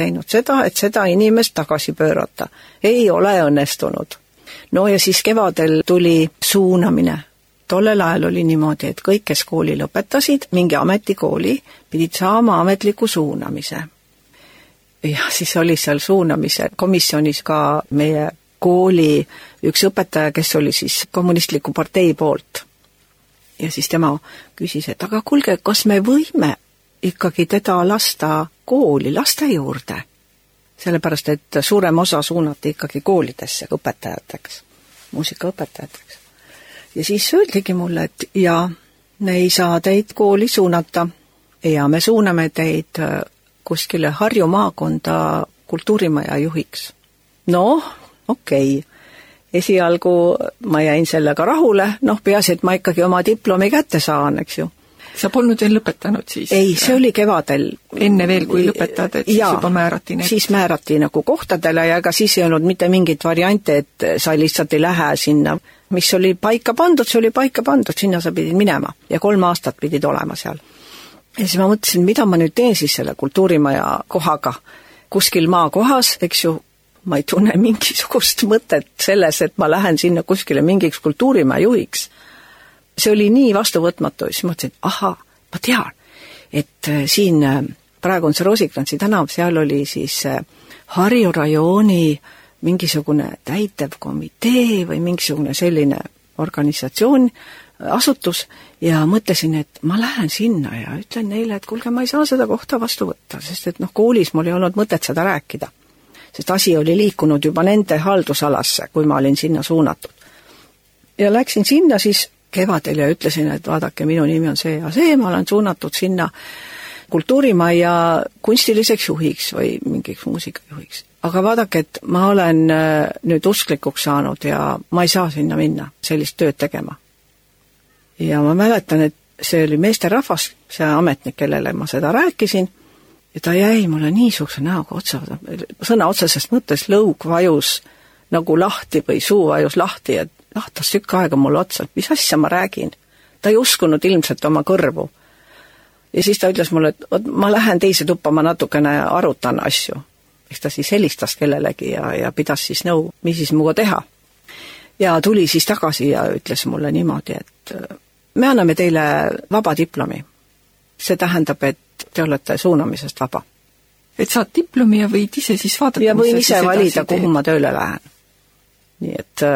et seda inimest tagasi pöörata. Ei ole õnnestunud. No ja siis kevadel tuli suunamine. Tollel ajal oli niimoodi, et kõik, kes kooli lõpetasid, mingi ametikooli, pidid saama ametliku suunamise. Ja siis oli seal suunamise komisjonis ka meie kooli üks õpetaja, kes oli siis kommunistliku partei poolt. Ja siis tema küsis, et aga kuulge, kas me võime ikkagi teda lasta kooli, laste juurde? Sellepärast, et suurem osa suunati ikkagi koolidesse õpetajateks, muusikaõpetajateks. Ja siis öeldigi mulle, et ja me ei saa teid kooli suunata ja me suuname teid kuskile Harju maakonda kultuurimaja juhiks. Noh, okei. Esialgu ma jäin sellega rahule, noh peaasi, et ma ikkagi oma diplomi kätte saan, eks ju. Sa polnud veel lõpetanud siis? Ei, see oli kevadel. Enne veel, kui lõpetad, et siis juba määrati need? Siis määrati nagu kohtadele ja ega siis ei olnud mitte mingit variante, et sa lihtsalt ei lähe sinna. Mis oli paika pandud, see oli paika pandud, sinna sa pidid minema ja 3 aastat pidid olema seal. Ja siis ma mõtlesin, mida ma nüüd teen siis selle kultuurimaja kohaga. Kuskil maakohas, eks ju, ma ei tunne mingisugust mõtet selles, et ma lähen sinna kuskile mingiks kultuurimaja juhiks. See oli nii vastuvõtmatu, siis mõtlesin, aha, ma tean, et siin praegu on see Roosikrantsi tänav, seal oli siis Harju rajooni mingisugune täitevkomitee või mingisugune selline organisatsioon, asutus ja mõtlesin, et ma lähen sinna ja ütlen neile, et kuulge, ma ei saa seda kohta vastu võtta, sest et noh, koolis mul ei olnud mõtet seda rääkida, sest asi oli liikunud juba nende haldusalasse, kui ma olin sinna suunatud. Ja läksin sinna siis kevadel ja ütlesin, et vaadake, minu nimi on see ja see, ma olen suunatud sinna kultuurimaja kunstiliseks juhiks või mingiks muusikajuhiks. Aga vaadake, et ma olen nüüd usklikuks saanud ja ma ei saa sinna minna sellist tööd tegema. Ja ma mäletan, et see oli meesterahvas, see ametnik, kellele ma seda rääkisin, ja ta jäi mulle niisuguse näoga otsa, sõna otsesest mõttes lõug vajus nagu lahti või suu vajus lahti, et lahtas tükk aega mulle otsa, et mis asja ma räägin. Ta ei uskunud ilmselt oma kõrvu. Ja siis ta ütles mulle, et ma lähen teise tuppa, ma natukene arutan asju. Eks ta siis helistas kellelegi ja pidas siis nõu, mis siis muga teha. Ja tuli siis tagasi ja ütles mulle niimoodi, et me anname teile vaba diplomi. See tähendab, et te olete suunamisest vaba. Et saad diplomi ja võid ise siis vaadata, ja võin ise valida, kuhu ma tööle lähen. Nii et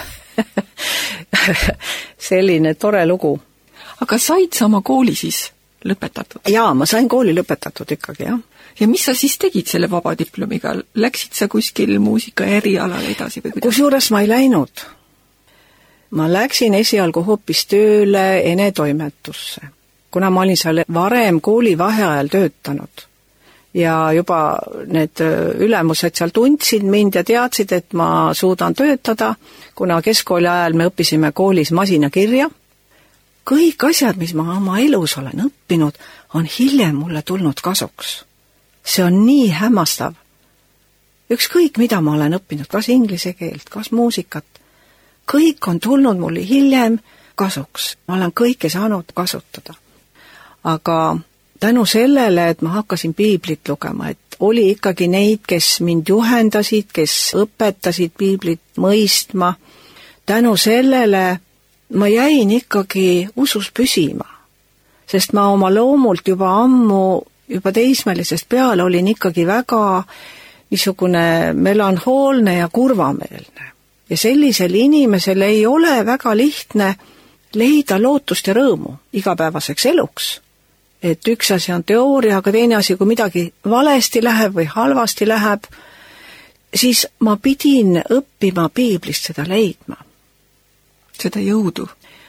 selline tore lugu. Aga said sa oma kooli siis lõpetatud? Jaa, ma sain kooli lõpetatud ikkagi, jah. Ja mis sa siis tegid selle vaba diplomiga? Läksid sa kuskil muusika erialale edasi? Või kusjuures ma ei läinud. ma läksin esialgu hoopis tööle Ene toimetusse, kuna ma olin seal varem koolivaheajal töötanud ja juba need ülemused seal tundsid mind ja teadsid, et ma suudan töötada, kuna keskkooli ajal me õppisime koolis masinakirja. Kõik asjad, mis ma oma elus olen õppinud, on hiljem mulle tulnud kasuks. See on nii hämmastav. Ükskõik, mida ma olen õppinud, kas inglise keelt, kas muusikat, kõik on tulnud mulle hiljem kasuks. Ma olen kõike saanud kasutada. Aga tänu sellele, et ma hakkasin piiblit lugema, et oli ikkagi neid, kes mind juhendasid, kes õpetasid piiblit mõistma, tänu sellele ma jäin ikkagi usus püsima, sest ma oma loomult juba ammu, juba teismelisest peale olin ikkagi väga niisugune melanhoolne ja kurvameelne. Ja sellisel inimesel ei ole väga lihtne leida lootust ja rõõmu igapäevaseks eluks. Et üks asi on teooria, aga teine asi, kui midagi valesti läheb või halvasti läheb, siis ma pidin õppima piiblist seda leidma. Seda jõudu,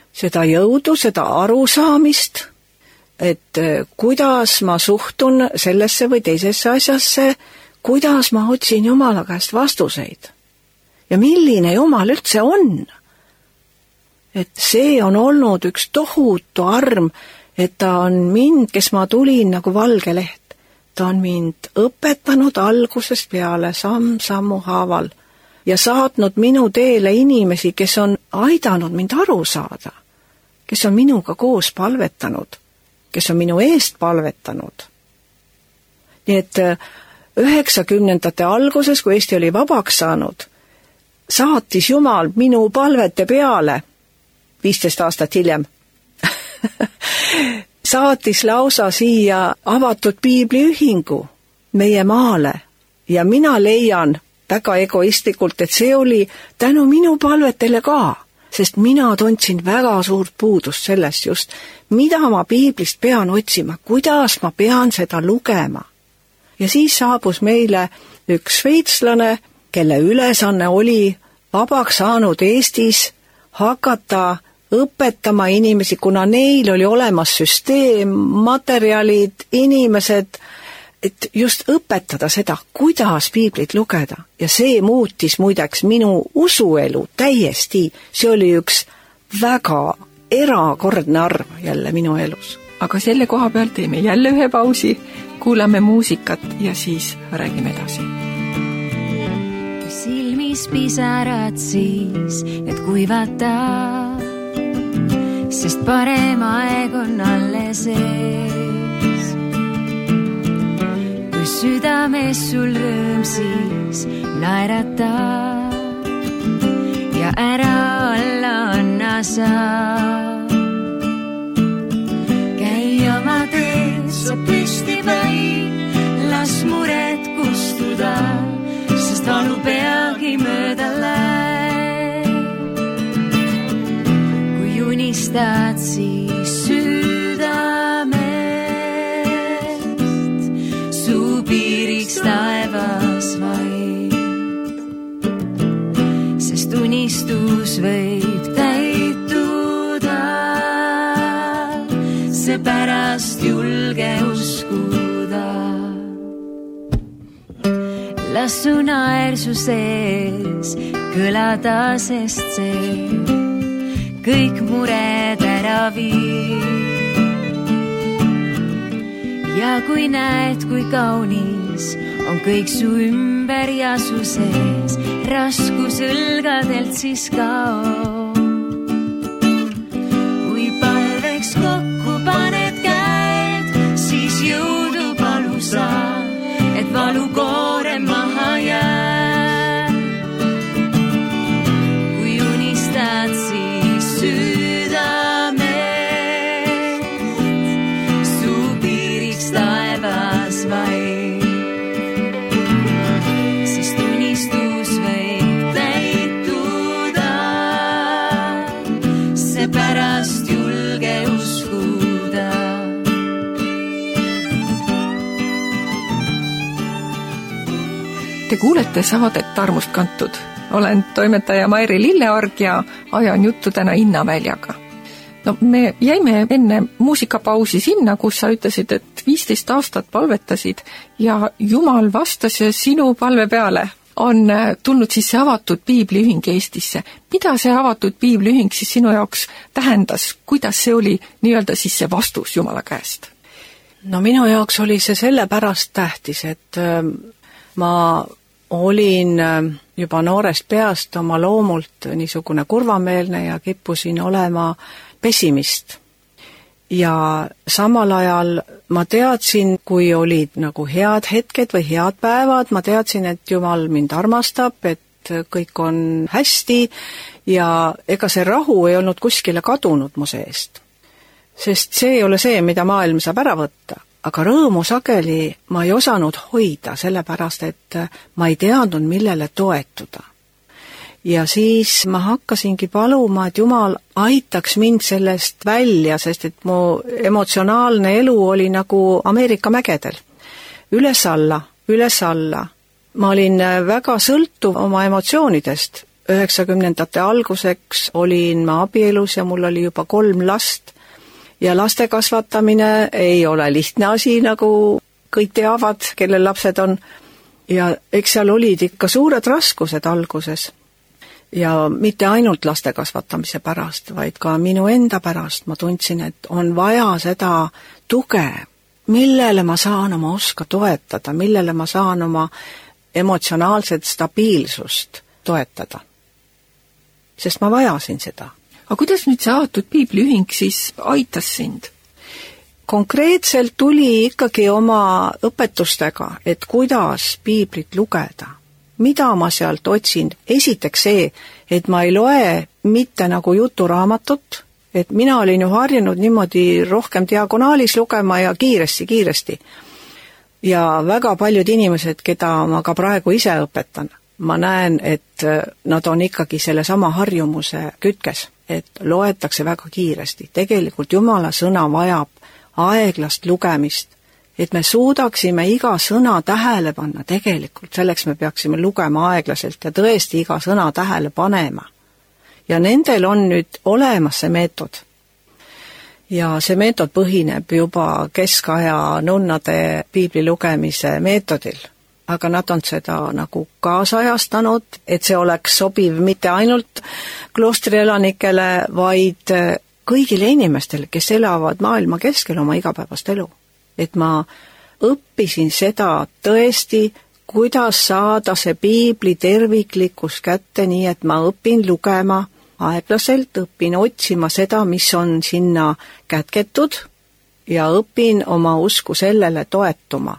seda arusaamist, et kuidas ma suhtun sellesse või teisesse asjasse, kuidas ma otsin Jumala käest vastuseid. Ja milline Jumal üldse on. Et see on olnud üks tohutu arm, et ta on mind, kes ma tulin nagu valge leht. Ta on mind õpetanud algusest peale samm-sammu haaval ja saatnud minu teele inimesi, kes on aidanud mind aru saada, kes on minuga koos palvetanud, kes on minu eest palvetanud. Nii et 90ndate alguses, kui Eesti oli vabaks saanud, saatis Jumal minu palvete peale 15 aastat hiljem. Saatis lausa siia avatud piibliühingu meie maale ja mina leian väga egoistlikult, et see oli tänu minu palvetele ka, sest mina tundsin väga suurt puudust sellest just, mida ma piiblist pean otsima, kuidas ma pean seda lugema. Ja siis saabus meile üks šveitslane, kelle ülesanne oli vabaks saanud Eestis hakata õpetama inimesi, kuna neil oli olemas süsteem, materjalid, inimesed, et just õpetada seda, kuidas piiblit lugeda. Ja see muutis muideks minu usuelu täiesti. See oli üks väga erakordne arv jälle minu elus. Aga selle koha peal teeme jälle ühe pausi, kuulame muusikat ja siis räägime edasi. Silmis pisarad siis, et kuivata, sest parem aeg on alles ees. Kui südames sul rõõm siis naerata ja ära alla anna sa. Käi oma teed, sa püsti vaid, las mured kustuda, sest valu peagi mööda läheb. Kui unistad siis südamest, su piiriks taevas vaid, sest unistus võib täituda, seepärast julge uskuda. Las su naersu sees kõlada, sest see kõik mured ära viib. Ja kui näed, kui kaunis on kõik su ümber ja su sees, raskus õlgadelt siis kaob. Kui palveks kokku paned käed, siis jõudu palu sa, et valu koorem maha jääb. Kui unistad siis südamest, su piiriks taevas vaid, sest unistus võib täituda, seepärast julge uskuda. Te kuulete saadet Armust kantud olen toimetaja Mairi Lilleorg ja ajan juttu täna Inna Väljaga. No me jäime enne muusikapausi sinna, kus sa ütlesid, et 15 aastat palvetasid ja Jumal vastas ja sinu palve peale on tulnud siis see avatud piibliühing Eestisse. Mida see avatud piibliühing siis sinu jaoks tähendas? Kuidas see oli nii-öelda siis see vastus Jumala käest? No minu jaoks oli see sellepärast tähtis, et ma olin juba noorest peast oma loomult niisugune kurvameelne ja kippusin olema pessimist. Ja samal ajal ma teadsin, kui olid nagu head hetked või head päevad, ma teadsin, et Jumal mind armastab, et kõik on hästi ja ega see rahu ei olnud kuskile kadunud mu seest. Sest see ei ole see, mida maailm saab ära võtta. Aga rõõmu sageli ma ei osanud hoida, sellepärast et ma ei teadnud, millele toetuda. Ja siis ma hakkasingi paluma, et Jumal aitaks mind sellest välja, sest et mu emotsionaalne elu oli nagu Ameerika mägedel. Üles-alla, üles-alla. Ma olin väga sõltuv oma emotsioonidest. 90ndate alguseks olin ma abielus ja mul oli juba 3 last. Ja laste kasvatamine ei ole lihtne asi, nagu kõik teavad, kellel lapsed on. Ja eks seal olid ikka suured raskused alguses. Ja mitte ainult laste kasvatamise pärast, vaid ka minu enda pärast ma tundsin, et on vaja seda tuge, millele ma saan oma oska toetada, millele ma saan oma emotsionaalset stabiilsust toetada. Sest ma vajasin seda. Aga kuidas nüüd see avatud piibliühing siis aitas sind? Konkreetselt tuli ikkagi oma õpetustega, et kuidas piiblit lugeda. Mida ma sealt otsin? Esiteks see, et ma ei loe mitte nagu juturaamatut, et mina olin ju harjunud niimoodi rohkem diagonaalis lugema ja kiiresti. Ja väga paljud inimesed, keda ma ka praegu ise õpetan, ma näen, et nad on ikkagi selle sama harjumuse kütkes, et loetakse väga kiiresti. Tegelikult Jumala sõna vajab aeglast lugemist, et me suudaksime iga sõna tähele panna tegelikult, selleks me peaksime lugema aeglaselt ja tõesti iga sõna tähele panema. Ja nendel on nüüd olemas see meetod. Ja see meetod põhineb juba keskaja nunnade piibli lugemise meetodil, aga nad on seda nagu kaasajastanud, et see oleks sobiv mitte ainult kloostrielanikele, vaid kõigile inimestele, kes elavad maailma keskel oma igapäevast elu. Et ma õppisin seda tõesti, kuidas saada see piibli terviklikkus kätte, nii et ma õpin lugema aeglaselt, õpin otsima seda, mis on sinna kätketud ja õpin oma usku sellele toetuma.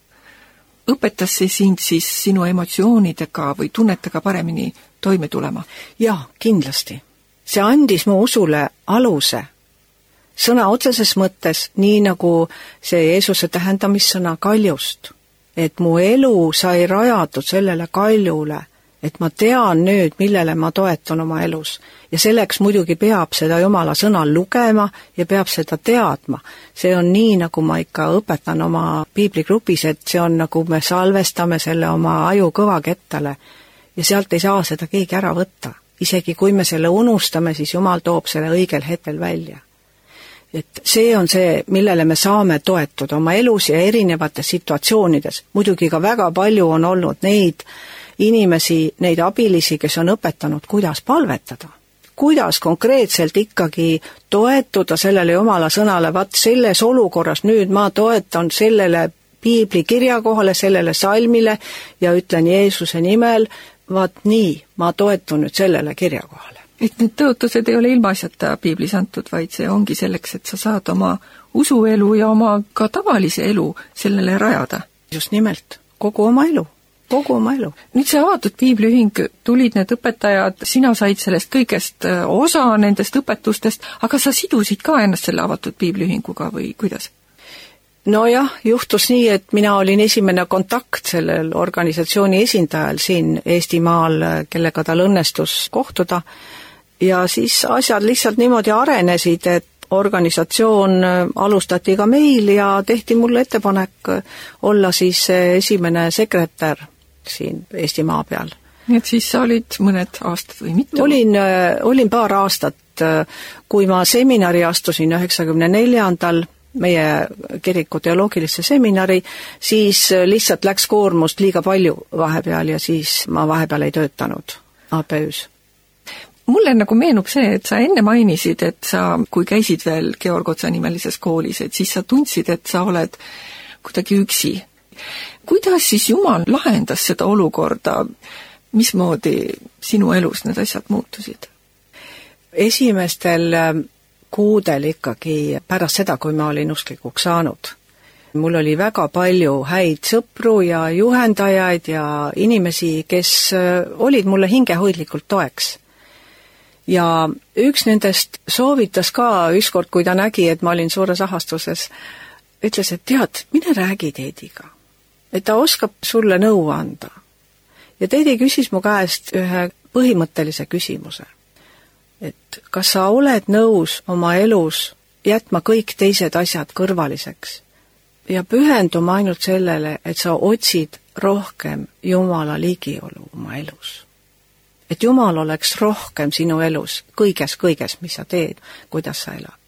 Õpetas see sind siis sinu emotsioonidega või tunnetega paremini toime tulema? Jah, kindlasti. See andis mu usule aluse. Sõna otseses mõttes, nii nagu see Jeesuse tähendamissõna kaljust, et mu elu sai rajatud sellele kaljule, et ma tean nüüd, millele ma toetun oma elus. Ja selleks muidugi peab seda Jumala sõna lugema ja peab seda teadma. See on nii, nagu ma ikka õpetan oma piibligrupis, et see on nagu me salvestame selle oma aju kõvakettale ja sealt ei saa seda keegi ära võtta. Isegi kui me selle unustame, siis Jumal toob selle õigel hetkel välja. Et see on see, millele me saame toetuda oma elus ja erinevates situatsioonides. Muidugi ka väga palju on olnud neid inimesi, neid abilisi, kes on õpetanud, kuidas palvetada. Kuidas konkreetselt ikkagi toetuda sellele Jumala sõnale, vaat selles olukorras nüüd ma toetan sellele piibli kirja kohale, sellele salmile ja ütlen Jeesuse nimel, vaat nii, ma toetun nüüd sellele kirja kohale. Et need tõotused ei ole ilmaasjata piiblis antud, vaid see ongi selleks, et sa saad oma usuelu ja oma ka tavalise elu sellele rajada. Just nimelt, kogu oma elu. Nüüd see avatud piibliühing, tulid need õpetajad, sina said sellest kõigest osa nendest õpetustest, aga sa sidusid ka ennast selle avatud piibliühinguga või kuidas? Nojah, juhtus nii, et mina olin esimene kontakt sellel organisatsiooni esindajal siin Eestimaal, kellega tal õnnestus kohtuda. Ja siis asjad lihtsalt niimoodi arenesid, et organisatsioon alustati ka meil ja tehti mulle ettepanek olla siis esimene sekretär siin Eestimaa peal. Nii et siis sa olid mõned aastad või mitu? Olin paar aastat, kui ma seminari astusin 94. meie kiriku teoloogilisse seminari, siis lihtsalt läks koormust liiga palju vahepeal ja siis ma vahepeal ei töötanud APÜs. Mulle nagu meenub see, et sa enne mainisid, et sa, kui käisid veel Georg Otsa nimelises koolis, et siis sa tundsid, et sa oled kuidagi üksi. Kuidas siis Jumal lahendas seda olukorda? Mismoodi sinu elus need asjad muutusid? Esimestel kuudel ikkagi pärast seda, kui ma olin usklikuks saanud. Mul oli väga palju häid sõpru ja juhendajaid ja inimesi, kes olid mulle hingehoidlikult toeks. Ja üks nendest soovitas ka ükskord, kui ta nägi, et ma olin suures ahastuses, ütles, et tead, mine räägi Teediga, et ta oskab sulle nõu anda. Ja Teedi küsis mu käest ühe põhimõttelise küsimuse, et kas sa oled nõus oma elus jätma kõik teised asjad kõrvaliseks ja pühenduma ainult sellele, et sa otsid rohkem Jumala ligiolu oma elus. Et Jumal oleks rohkem sinu elus, kõiges, mis sa teed, kuidas sa elad.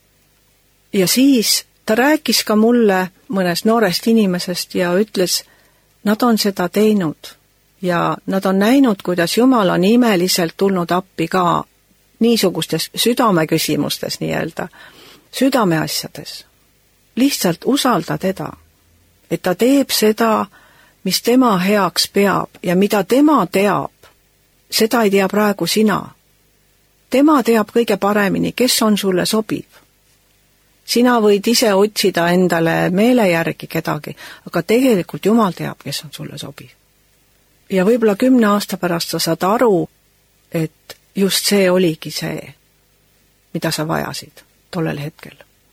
Ja siis ta rääkis ka mulle mõnest noorest inimesest ja ütles, nad on seda teinud ja nad on näinud, kuidas Jumal on imeliselt tulnud appi ka niisugustes südameküsimustes nii-öelda, südameasjades. Lihtsalt usalda teda, et ta teeb seda, mis tema heaks peab ja mida tema teab, seda ei tea praegu sina. Tema teab kõige paremini, kes on sulle sobiv. Sina võid ise otsida endale meele järgi kedagi, aga tegelikult Jumal teab, kes on sulle sobiv. Ja võib-olla 10 aasta pärast sa saad aru, et just see oligi see, mida sa vajasid tollel hetkel.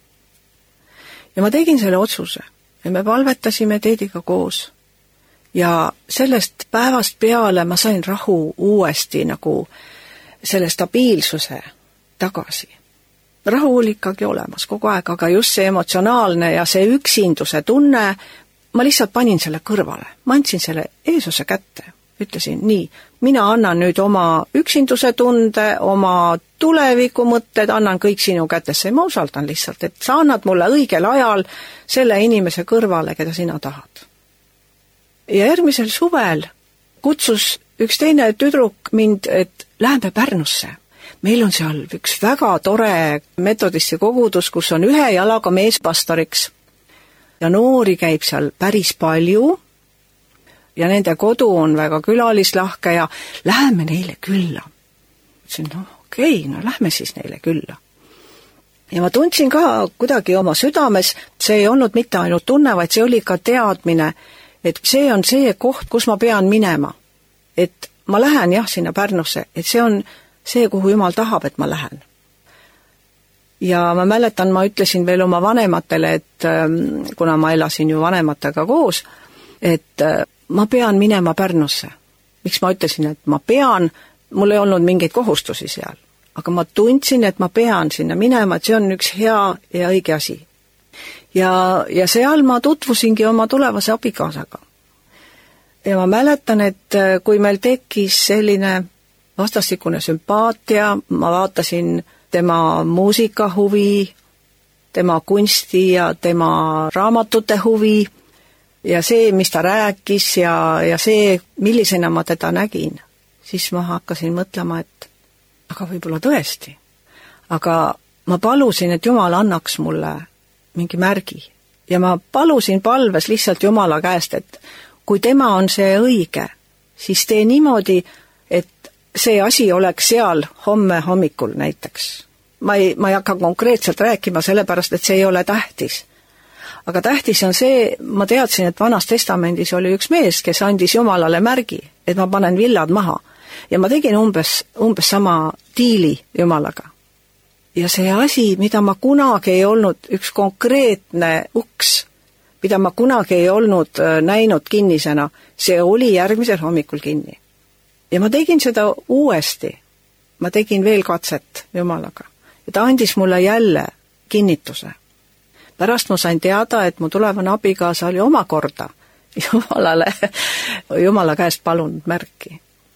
Ja ma tegin selle otsuse ja me palvetasime Teediga koos. Ja sellest päevast peale ma sain rahu uuesti nagu selle stabiilsuse tagasi. Rahu oli ikkagi olemas kogu aeg, aga just see emotsionaalne ja see üksinduse tunne, ma lihtsalt panin selle kõrvale. Ma andsin selle Jeesuse kätte. Ütlesin, nii, mina annan nüüd oma üksinduse tunde, oma tulevikumõtted, annan kõik sinu kätesse. Ma usaldan lihtsalt, et sa annad mulle õigel ajal selle inimese kõrvale, keda sina tahad. Ja järgmisel suvel kutsus üks teine tüdruk mind, et lähme Pärnusse. Meil on seal üks väga tore metodisti kogudus, kus on 1 jalaga meespastoriks. Ja noori käib seal päris palju ja nende kodu on väga külalislahke ja läheme neile külla. Ütlesin, okei, lähme siis neile külla. Ja ma tundsin ka kuidagi oma südames, see ei olnud mitte ainult tunne, vaid see oli ka teadmine, et see on see koht, kus ma pean minema. Et ma lähen sinna Pärnusse, et see on see, kuhu Jumal tahab, et ma lähen. Ja ma mäletan, ma ütlesin veel oma vanematele, et kuna ma elasin ju vanematega koos, et ma pean minema Pärnusse. Miks ma ütlesin, et ma pean, mul ei olnud mingeid kohustusi seal. Aga ma tundsin, et ma pean sinna minema, et see on üks hea ja õige asi. Ja seal ma tutvusingi oma tulevase abikaasaga. Ja ma mäletan, et kui meil tekkis selline vastastikune sümpaatia, ma vaatasin tema muusikahuvi, tema kunsti ja tema raamatute huvi ja see, mis ta rääkis ja see, millisena ma teda nägin, siis ma hakkasin mõtlema, et aga võib-olla tõesti. Aga ma palusin, et Jumal annaks mulle mingi märgi. Ja ma palusin palves lihtsalt Jumala käest, et kui tema on see õige, siis tee niimoodi, et see asi oleks seal homme hommikul näiteks. Ma ei hakka konkreetselt rääkima, sellepärast, et see ei ole tähtis. Aga tähtis on see, ma teadsin, et Vanas Testamendis oli üks mees, kes andis Jumalale märgi, et ma panen villad maha. Ja ma tegin umbes sama diili Jumalaga. Ja see asi, mida ma kunagi ei olnud, üks konkreetne uks, mida ma kunagi ei olnud näinud kinnisena, see oli järgmisel hommikul kinni. Ja ma tegin seda uuesti. Ma tegin veel katset Jumalaga. Ja ta andis mulle jälle kinnituse. Pärast ma sain teada, et mu tulevane abikaasa oli omakorda Jumala käest palunud märki.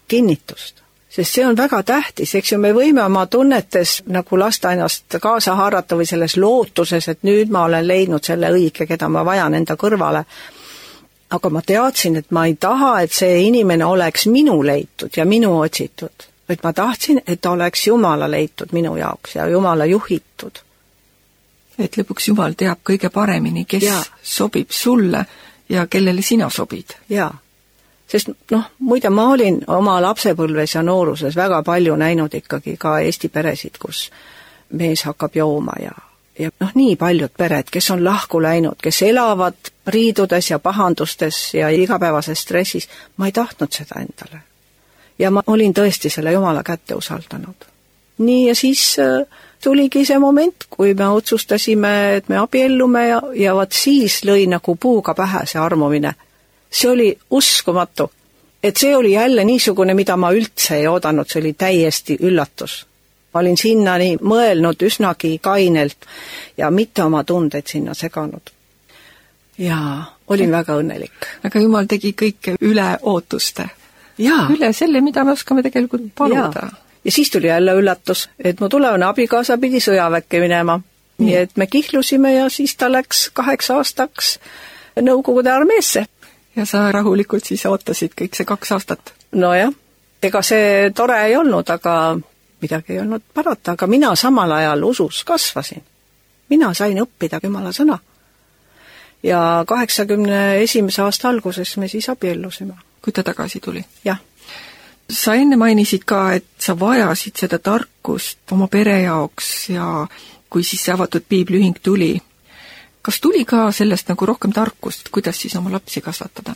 kinnitust. Sest see on väga tähtis, eks ju, me võime oma tunnetes nagu lasta ennast kaasa haarata või selles lootuses, et nüüd ma olen leidnud selle õige, keda ma vajan enda kõrvale. Aga ma teadsin, et ma ei taha, et see inimene oleks minu leitud ja minu otsitud, vaid ma tahtsin, et ta oleks Jumala leitud minu jaoks ja Jumala juhitud. Et lõpuks Jumal teab kõige paremini, kes sobib sulle ja kellele sina sobid. Jaa. Sest muide ma olin oma lapsepõlves ja nooruses väga palju näinud ikkagi ka Eesti peresid, kus mees hakkab jooma ja nii paljud pered, kes on lahku läinud, kes elavad riidudes ja pahandustes ja igapäevases stressis, ma ei tahtnud seda endale. Ja ma olin tõesti selle Jumala kätte usaldanud. Nii ja siis tuligi see moment, kui me otsustasime, et me abiellume ja vaat siis lõi nagu puuga pähe see armumine. See oli uskumatu, et see oli jälle niisugune, mida ma üldse ei oodanud, see oli täiesti üllatus. Ma olin sinnani mõelnud üsnagi kainelt ja mitte oma tundeid sinna seganud. Ja olin väga õnnelik. Aga Jumal tegi kõike üle ootuste. Jaa. Üle selle, mida me oskame tegelikult paluda. Ja siis tuli jälle üllatus, et mu tulevane abikaasa pidi sõjaväkke minema. Nii et me kihlusime ja siis ta läks 8 aastaks Nõukogude armeesse. Ja sa rahulikult siis ootasid kõik see 2 aastat? Nojah, ega see tore ei olnud, aga midagi ei olnud parata, aga mina samal ajal usus kasvasin. Mina sain õppida Jumala sõna. Ja 81. aasta alguses me siis abiellusime. Kui ta tagasi tuli? Jah. Sa enne mainisid ka, et sa vajasid seda tarkust oma pere jaoks ja kui siis see avatud piibliühing tuli. Kas tuli ka sellest nagu rohkem tarkust, kuidas siis oma lapsi kasvatada?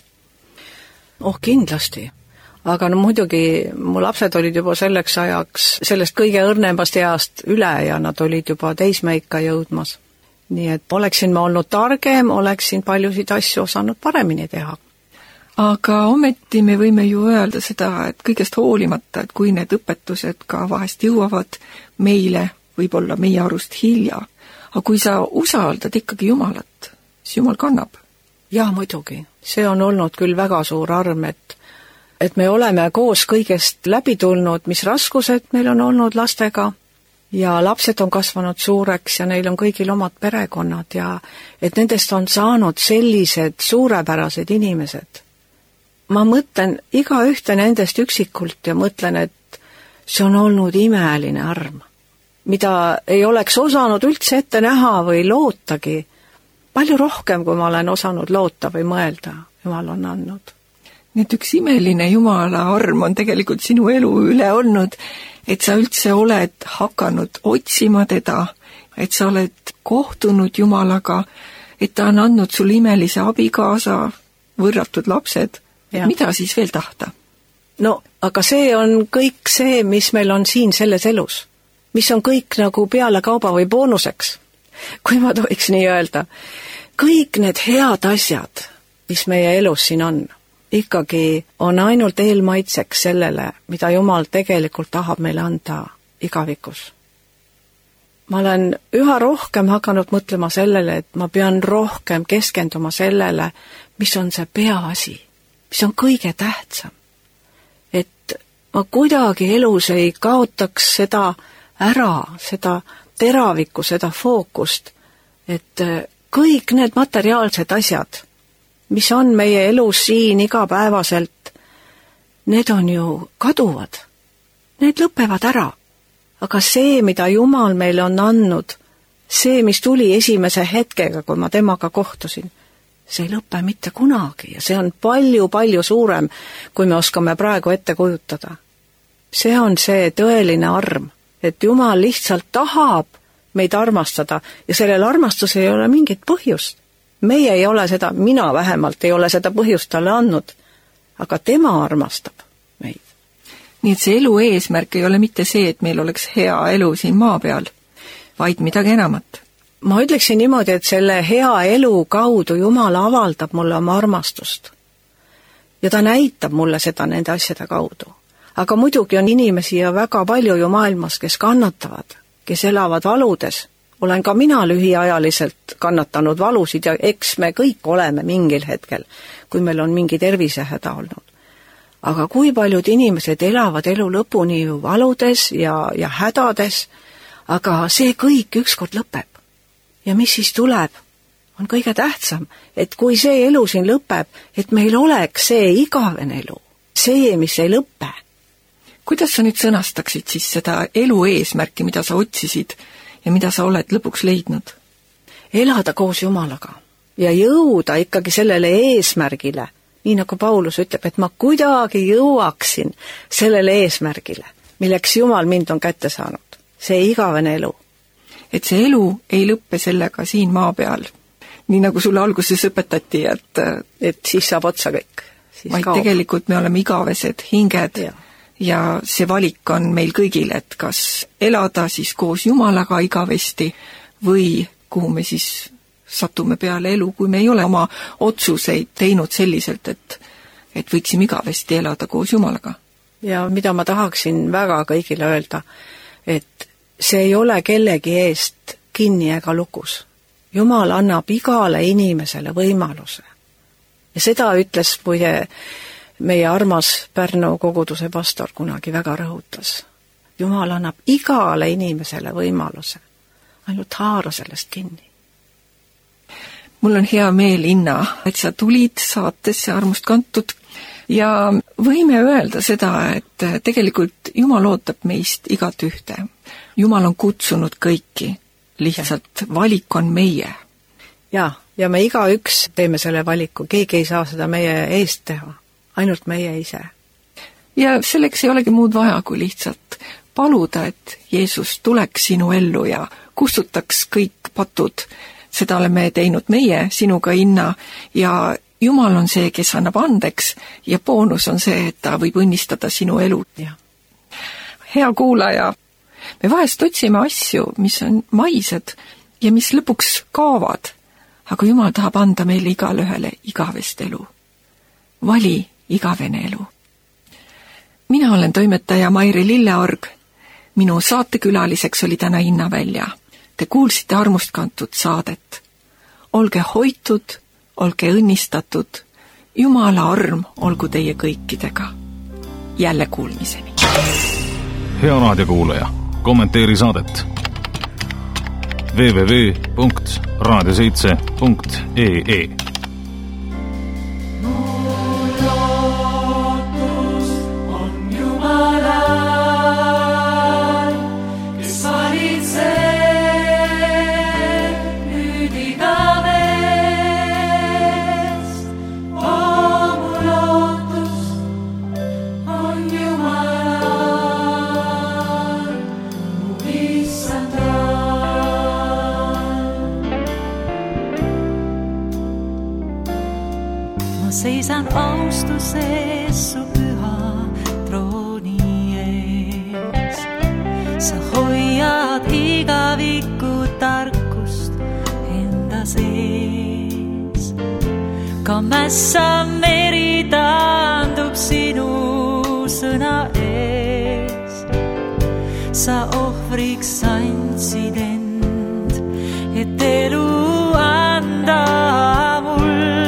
Kindlasti. Aga muidugi mu lapsed olid juba selleks ajaks sellest kõige õrnembast east üle ja nad olid juba teismeikka jõudmas. Nii et oleksin ma olnud targem, oleksin paljusid asju osanud paremini teha. Aga ometi me võime ju öelda seda, et kõigest hoolimata, et kui need õpetused ka vahest jõuavad meile, võib-olla meie arust hilja, aga kui sa usaldad ikkagi Jumalat, siis Jumal kannab. Jaa, muidugi. See on olnud küll väga suur arm, et me oleme koos kõigest läbi tulnud, mis raskused meil on olnud lastega ja lapsed on kasvanud suureks ja neil on kõigil omad perekonnad ja et nendest on saanud sellised suurepärased inimesed. Ma mõtlen iga ühte nendest üksikult ja mõtlen, et see on olnud imeline arm, mida ei oleks osanud üldse ette näha või lootagi. Palju rohkem, kui ma olen osanud loota või mõelda, Jumal on andnud. Nii et üks imeline Jumala arm on tegelikult sinu elu üle olnud, et sa üldse oled hakanud otsima teda, et sa oled kohtunud Jumalaga, et ta on andnud sulle imelise abikaasa, võrratud lapsed. Ja. Mida siis veel tahta? Aga see on kõik see, mis meil on siin selles elus. Mis on kõik nagu peale kauba või boonuseks, kui ma tohiks nii öelda. Kõik need head asjad, mis meie elus siin on, ikkagi on ainult eelmaitseks sellele, mida Jumal tegelikult tahab meile anda igavikus. Ma olen üha rohkem hakanud mõtlema sellele, et ma pean rohkem keskenduma sellele, mis on see peaasi. Mis on kõige tähtsam. Et ma kuidagi elus ei kaotaks seda ära, seda teravikku, seda fookust, et kõik need materiaalsed asjad, mis on meie elus siin igapäevaselt, need on ju kaduvad. Need lõpevad ära. Aga see, mida Jumal meile on andnud, see, mis tuli esimese hetkega, kui ma temaga kohtusin, see ei lõpe mitte kunagi ja see on palju suurem, kui me oskame praegu ette kujutada. See on see tõeline arm, et Jumal lihtsalt tahab meid armastada ja sellel armastusel ei ole mingit põhjust. Meie ei ole seda, mina vähemalt ei ole seda põhjust talle andnud, aga tema armastab meid. Nii et see elu eesmärk ei ole mitte see, et meil oleks hea elu siin maa peal, vaid midagi enamat. Ma ütleksin niimoodi, et selle hea elu kaudu Jumal avaldab mulle oma armastust. Ja ta näitab mulle seda nende asjade kaudu. Aga muidugi on inimesi ja väga palju ju maailmas, kes kannatavad, kes elavad valudes. Olen ka mina lühiajaliselt kannatanud valusid ja eks me kõik oleme mingil hetkel, kui meil on mingi tervisehäda olnud. aga kui paljud inimesed elavad elu lõpuni ju valudes ja hädades, aga see kõik ükskord lõpeb. Ja mis siis tuleb, on kõige tähtsam, et kui see elu siin lõpeb, et meil oleks see igavene elu, see, mis ei lõpe. Kuidas sa nüüd sõnastaksid siis seda elu eesmärki, mida sa otsisid ja mida sa oled lõpuks leidnud? Elada koos Jumalaga ja jõuda ikkagi sellele eesmärgile, nii nagu Paulus ütleb, et ma kuidagi jõuaksin sellele eesmärgile, milleks Jumal mind on kätte saanud. See igavene elu. Et see elu ei lõppe sellega siin maa peal. Nii nagu sulle alguses õpetati, et siis saab otsa kõik. Vaid tegelikult me oleme igavesed hinged ja see valik on meil kõigil, et kas elada siis koos Jumalaga igavesti või kuhu me siis satume peale elu, kui me ei ole oma otsuseid teinud selliselt, et võiksime igavesti elada koos Jumalaga. Ja mida ma tahaksin väga kõigile öelda, et see ei ole kellegi eest kinni ega lukus. Jumal annab igale inimesele võimaluse. Ja seda ütles muide meie armas Pärnu koguduse pastor kunagi väga rõhutas. Jumal annab igale inimesele võimaluse. Ainult haara sellest kinni. Mul on hea meel, Inna, et sa tulid saatesse Armust kantud ja võime öelda seda, et tegelikult Jumal ootab meist igat ühte. Jumal on kutsunud kõiki, lihtsalt valik on meie. Ja me igaüks teeme selle valiku, keegi ei saa seda meie eest teha, ainult meie ise. Ja selleks ei olegi muud vaja, kui lihtsalt paluda, et Jeesus tuleks sinu ellu ja kustutaks kõik patud. Seda oleme teinud meie, sinuga, Inna, ja Jumal on see, kes annab andeks ja boonus on see, et ta võib õnnistada sinu elu. Hea kuulaja, me vahest otsime asju, mis on maised ja mis lõpuks kaovad, aga Jumal tahab anda meile igale ühele igavest elu. Vali igavene elu. Mina olen toimetaja Mairi Lilleorg. Minu saatekülaliseks oli täna Inna Välja. Te kuulsite Armust kantud saadet. Olge hoitud, olge õnnistatud. Jumala arm olgu teie kõikidega. Jälle kuulmiseni. Hea raadiokuulaja, kommenteeri saadet www.radio7.ee. Seisan austuses su püha trooni ees. Sa hoiad igavikku tarkust enda sees. Ka mässa meri taandub sinu sõna ees. Sa ohvriks andsid end, et elu anda mul.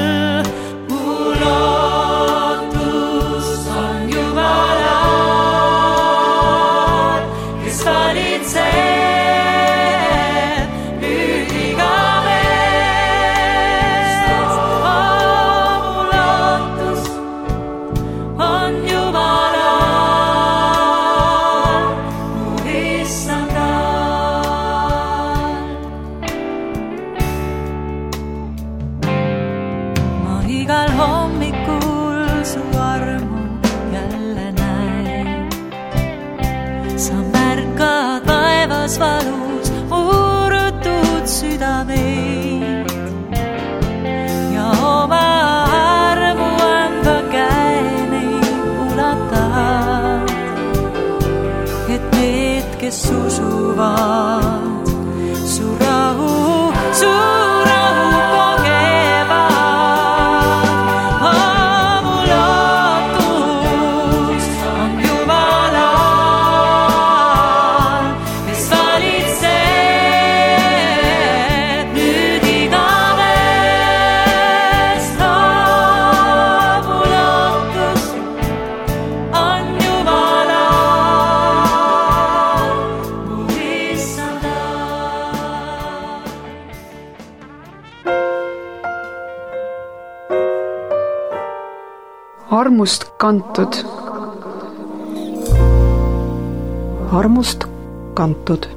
Valus uurutud südameid ja oma armu anda käe neid ulatad, et need, kes usuvad, su rahu armust kantud. armust kantud.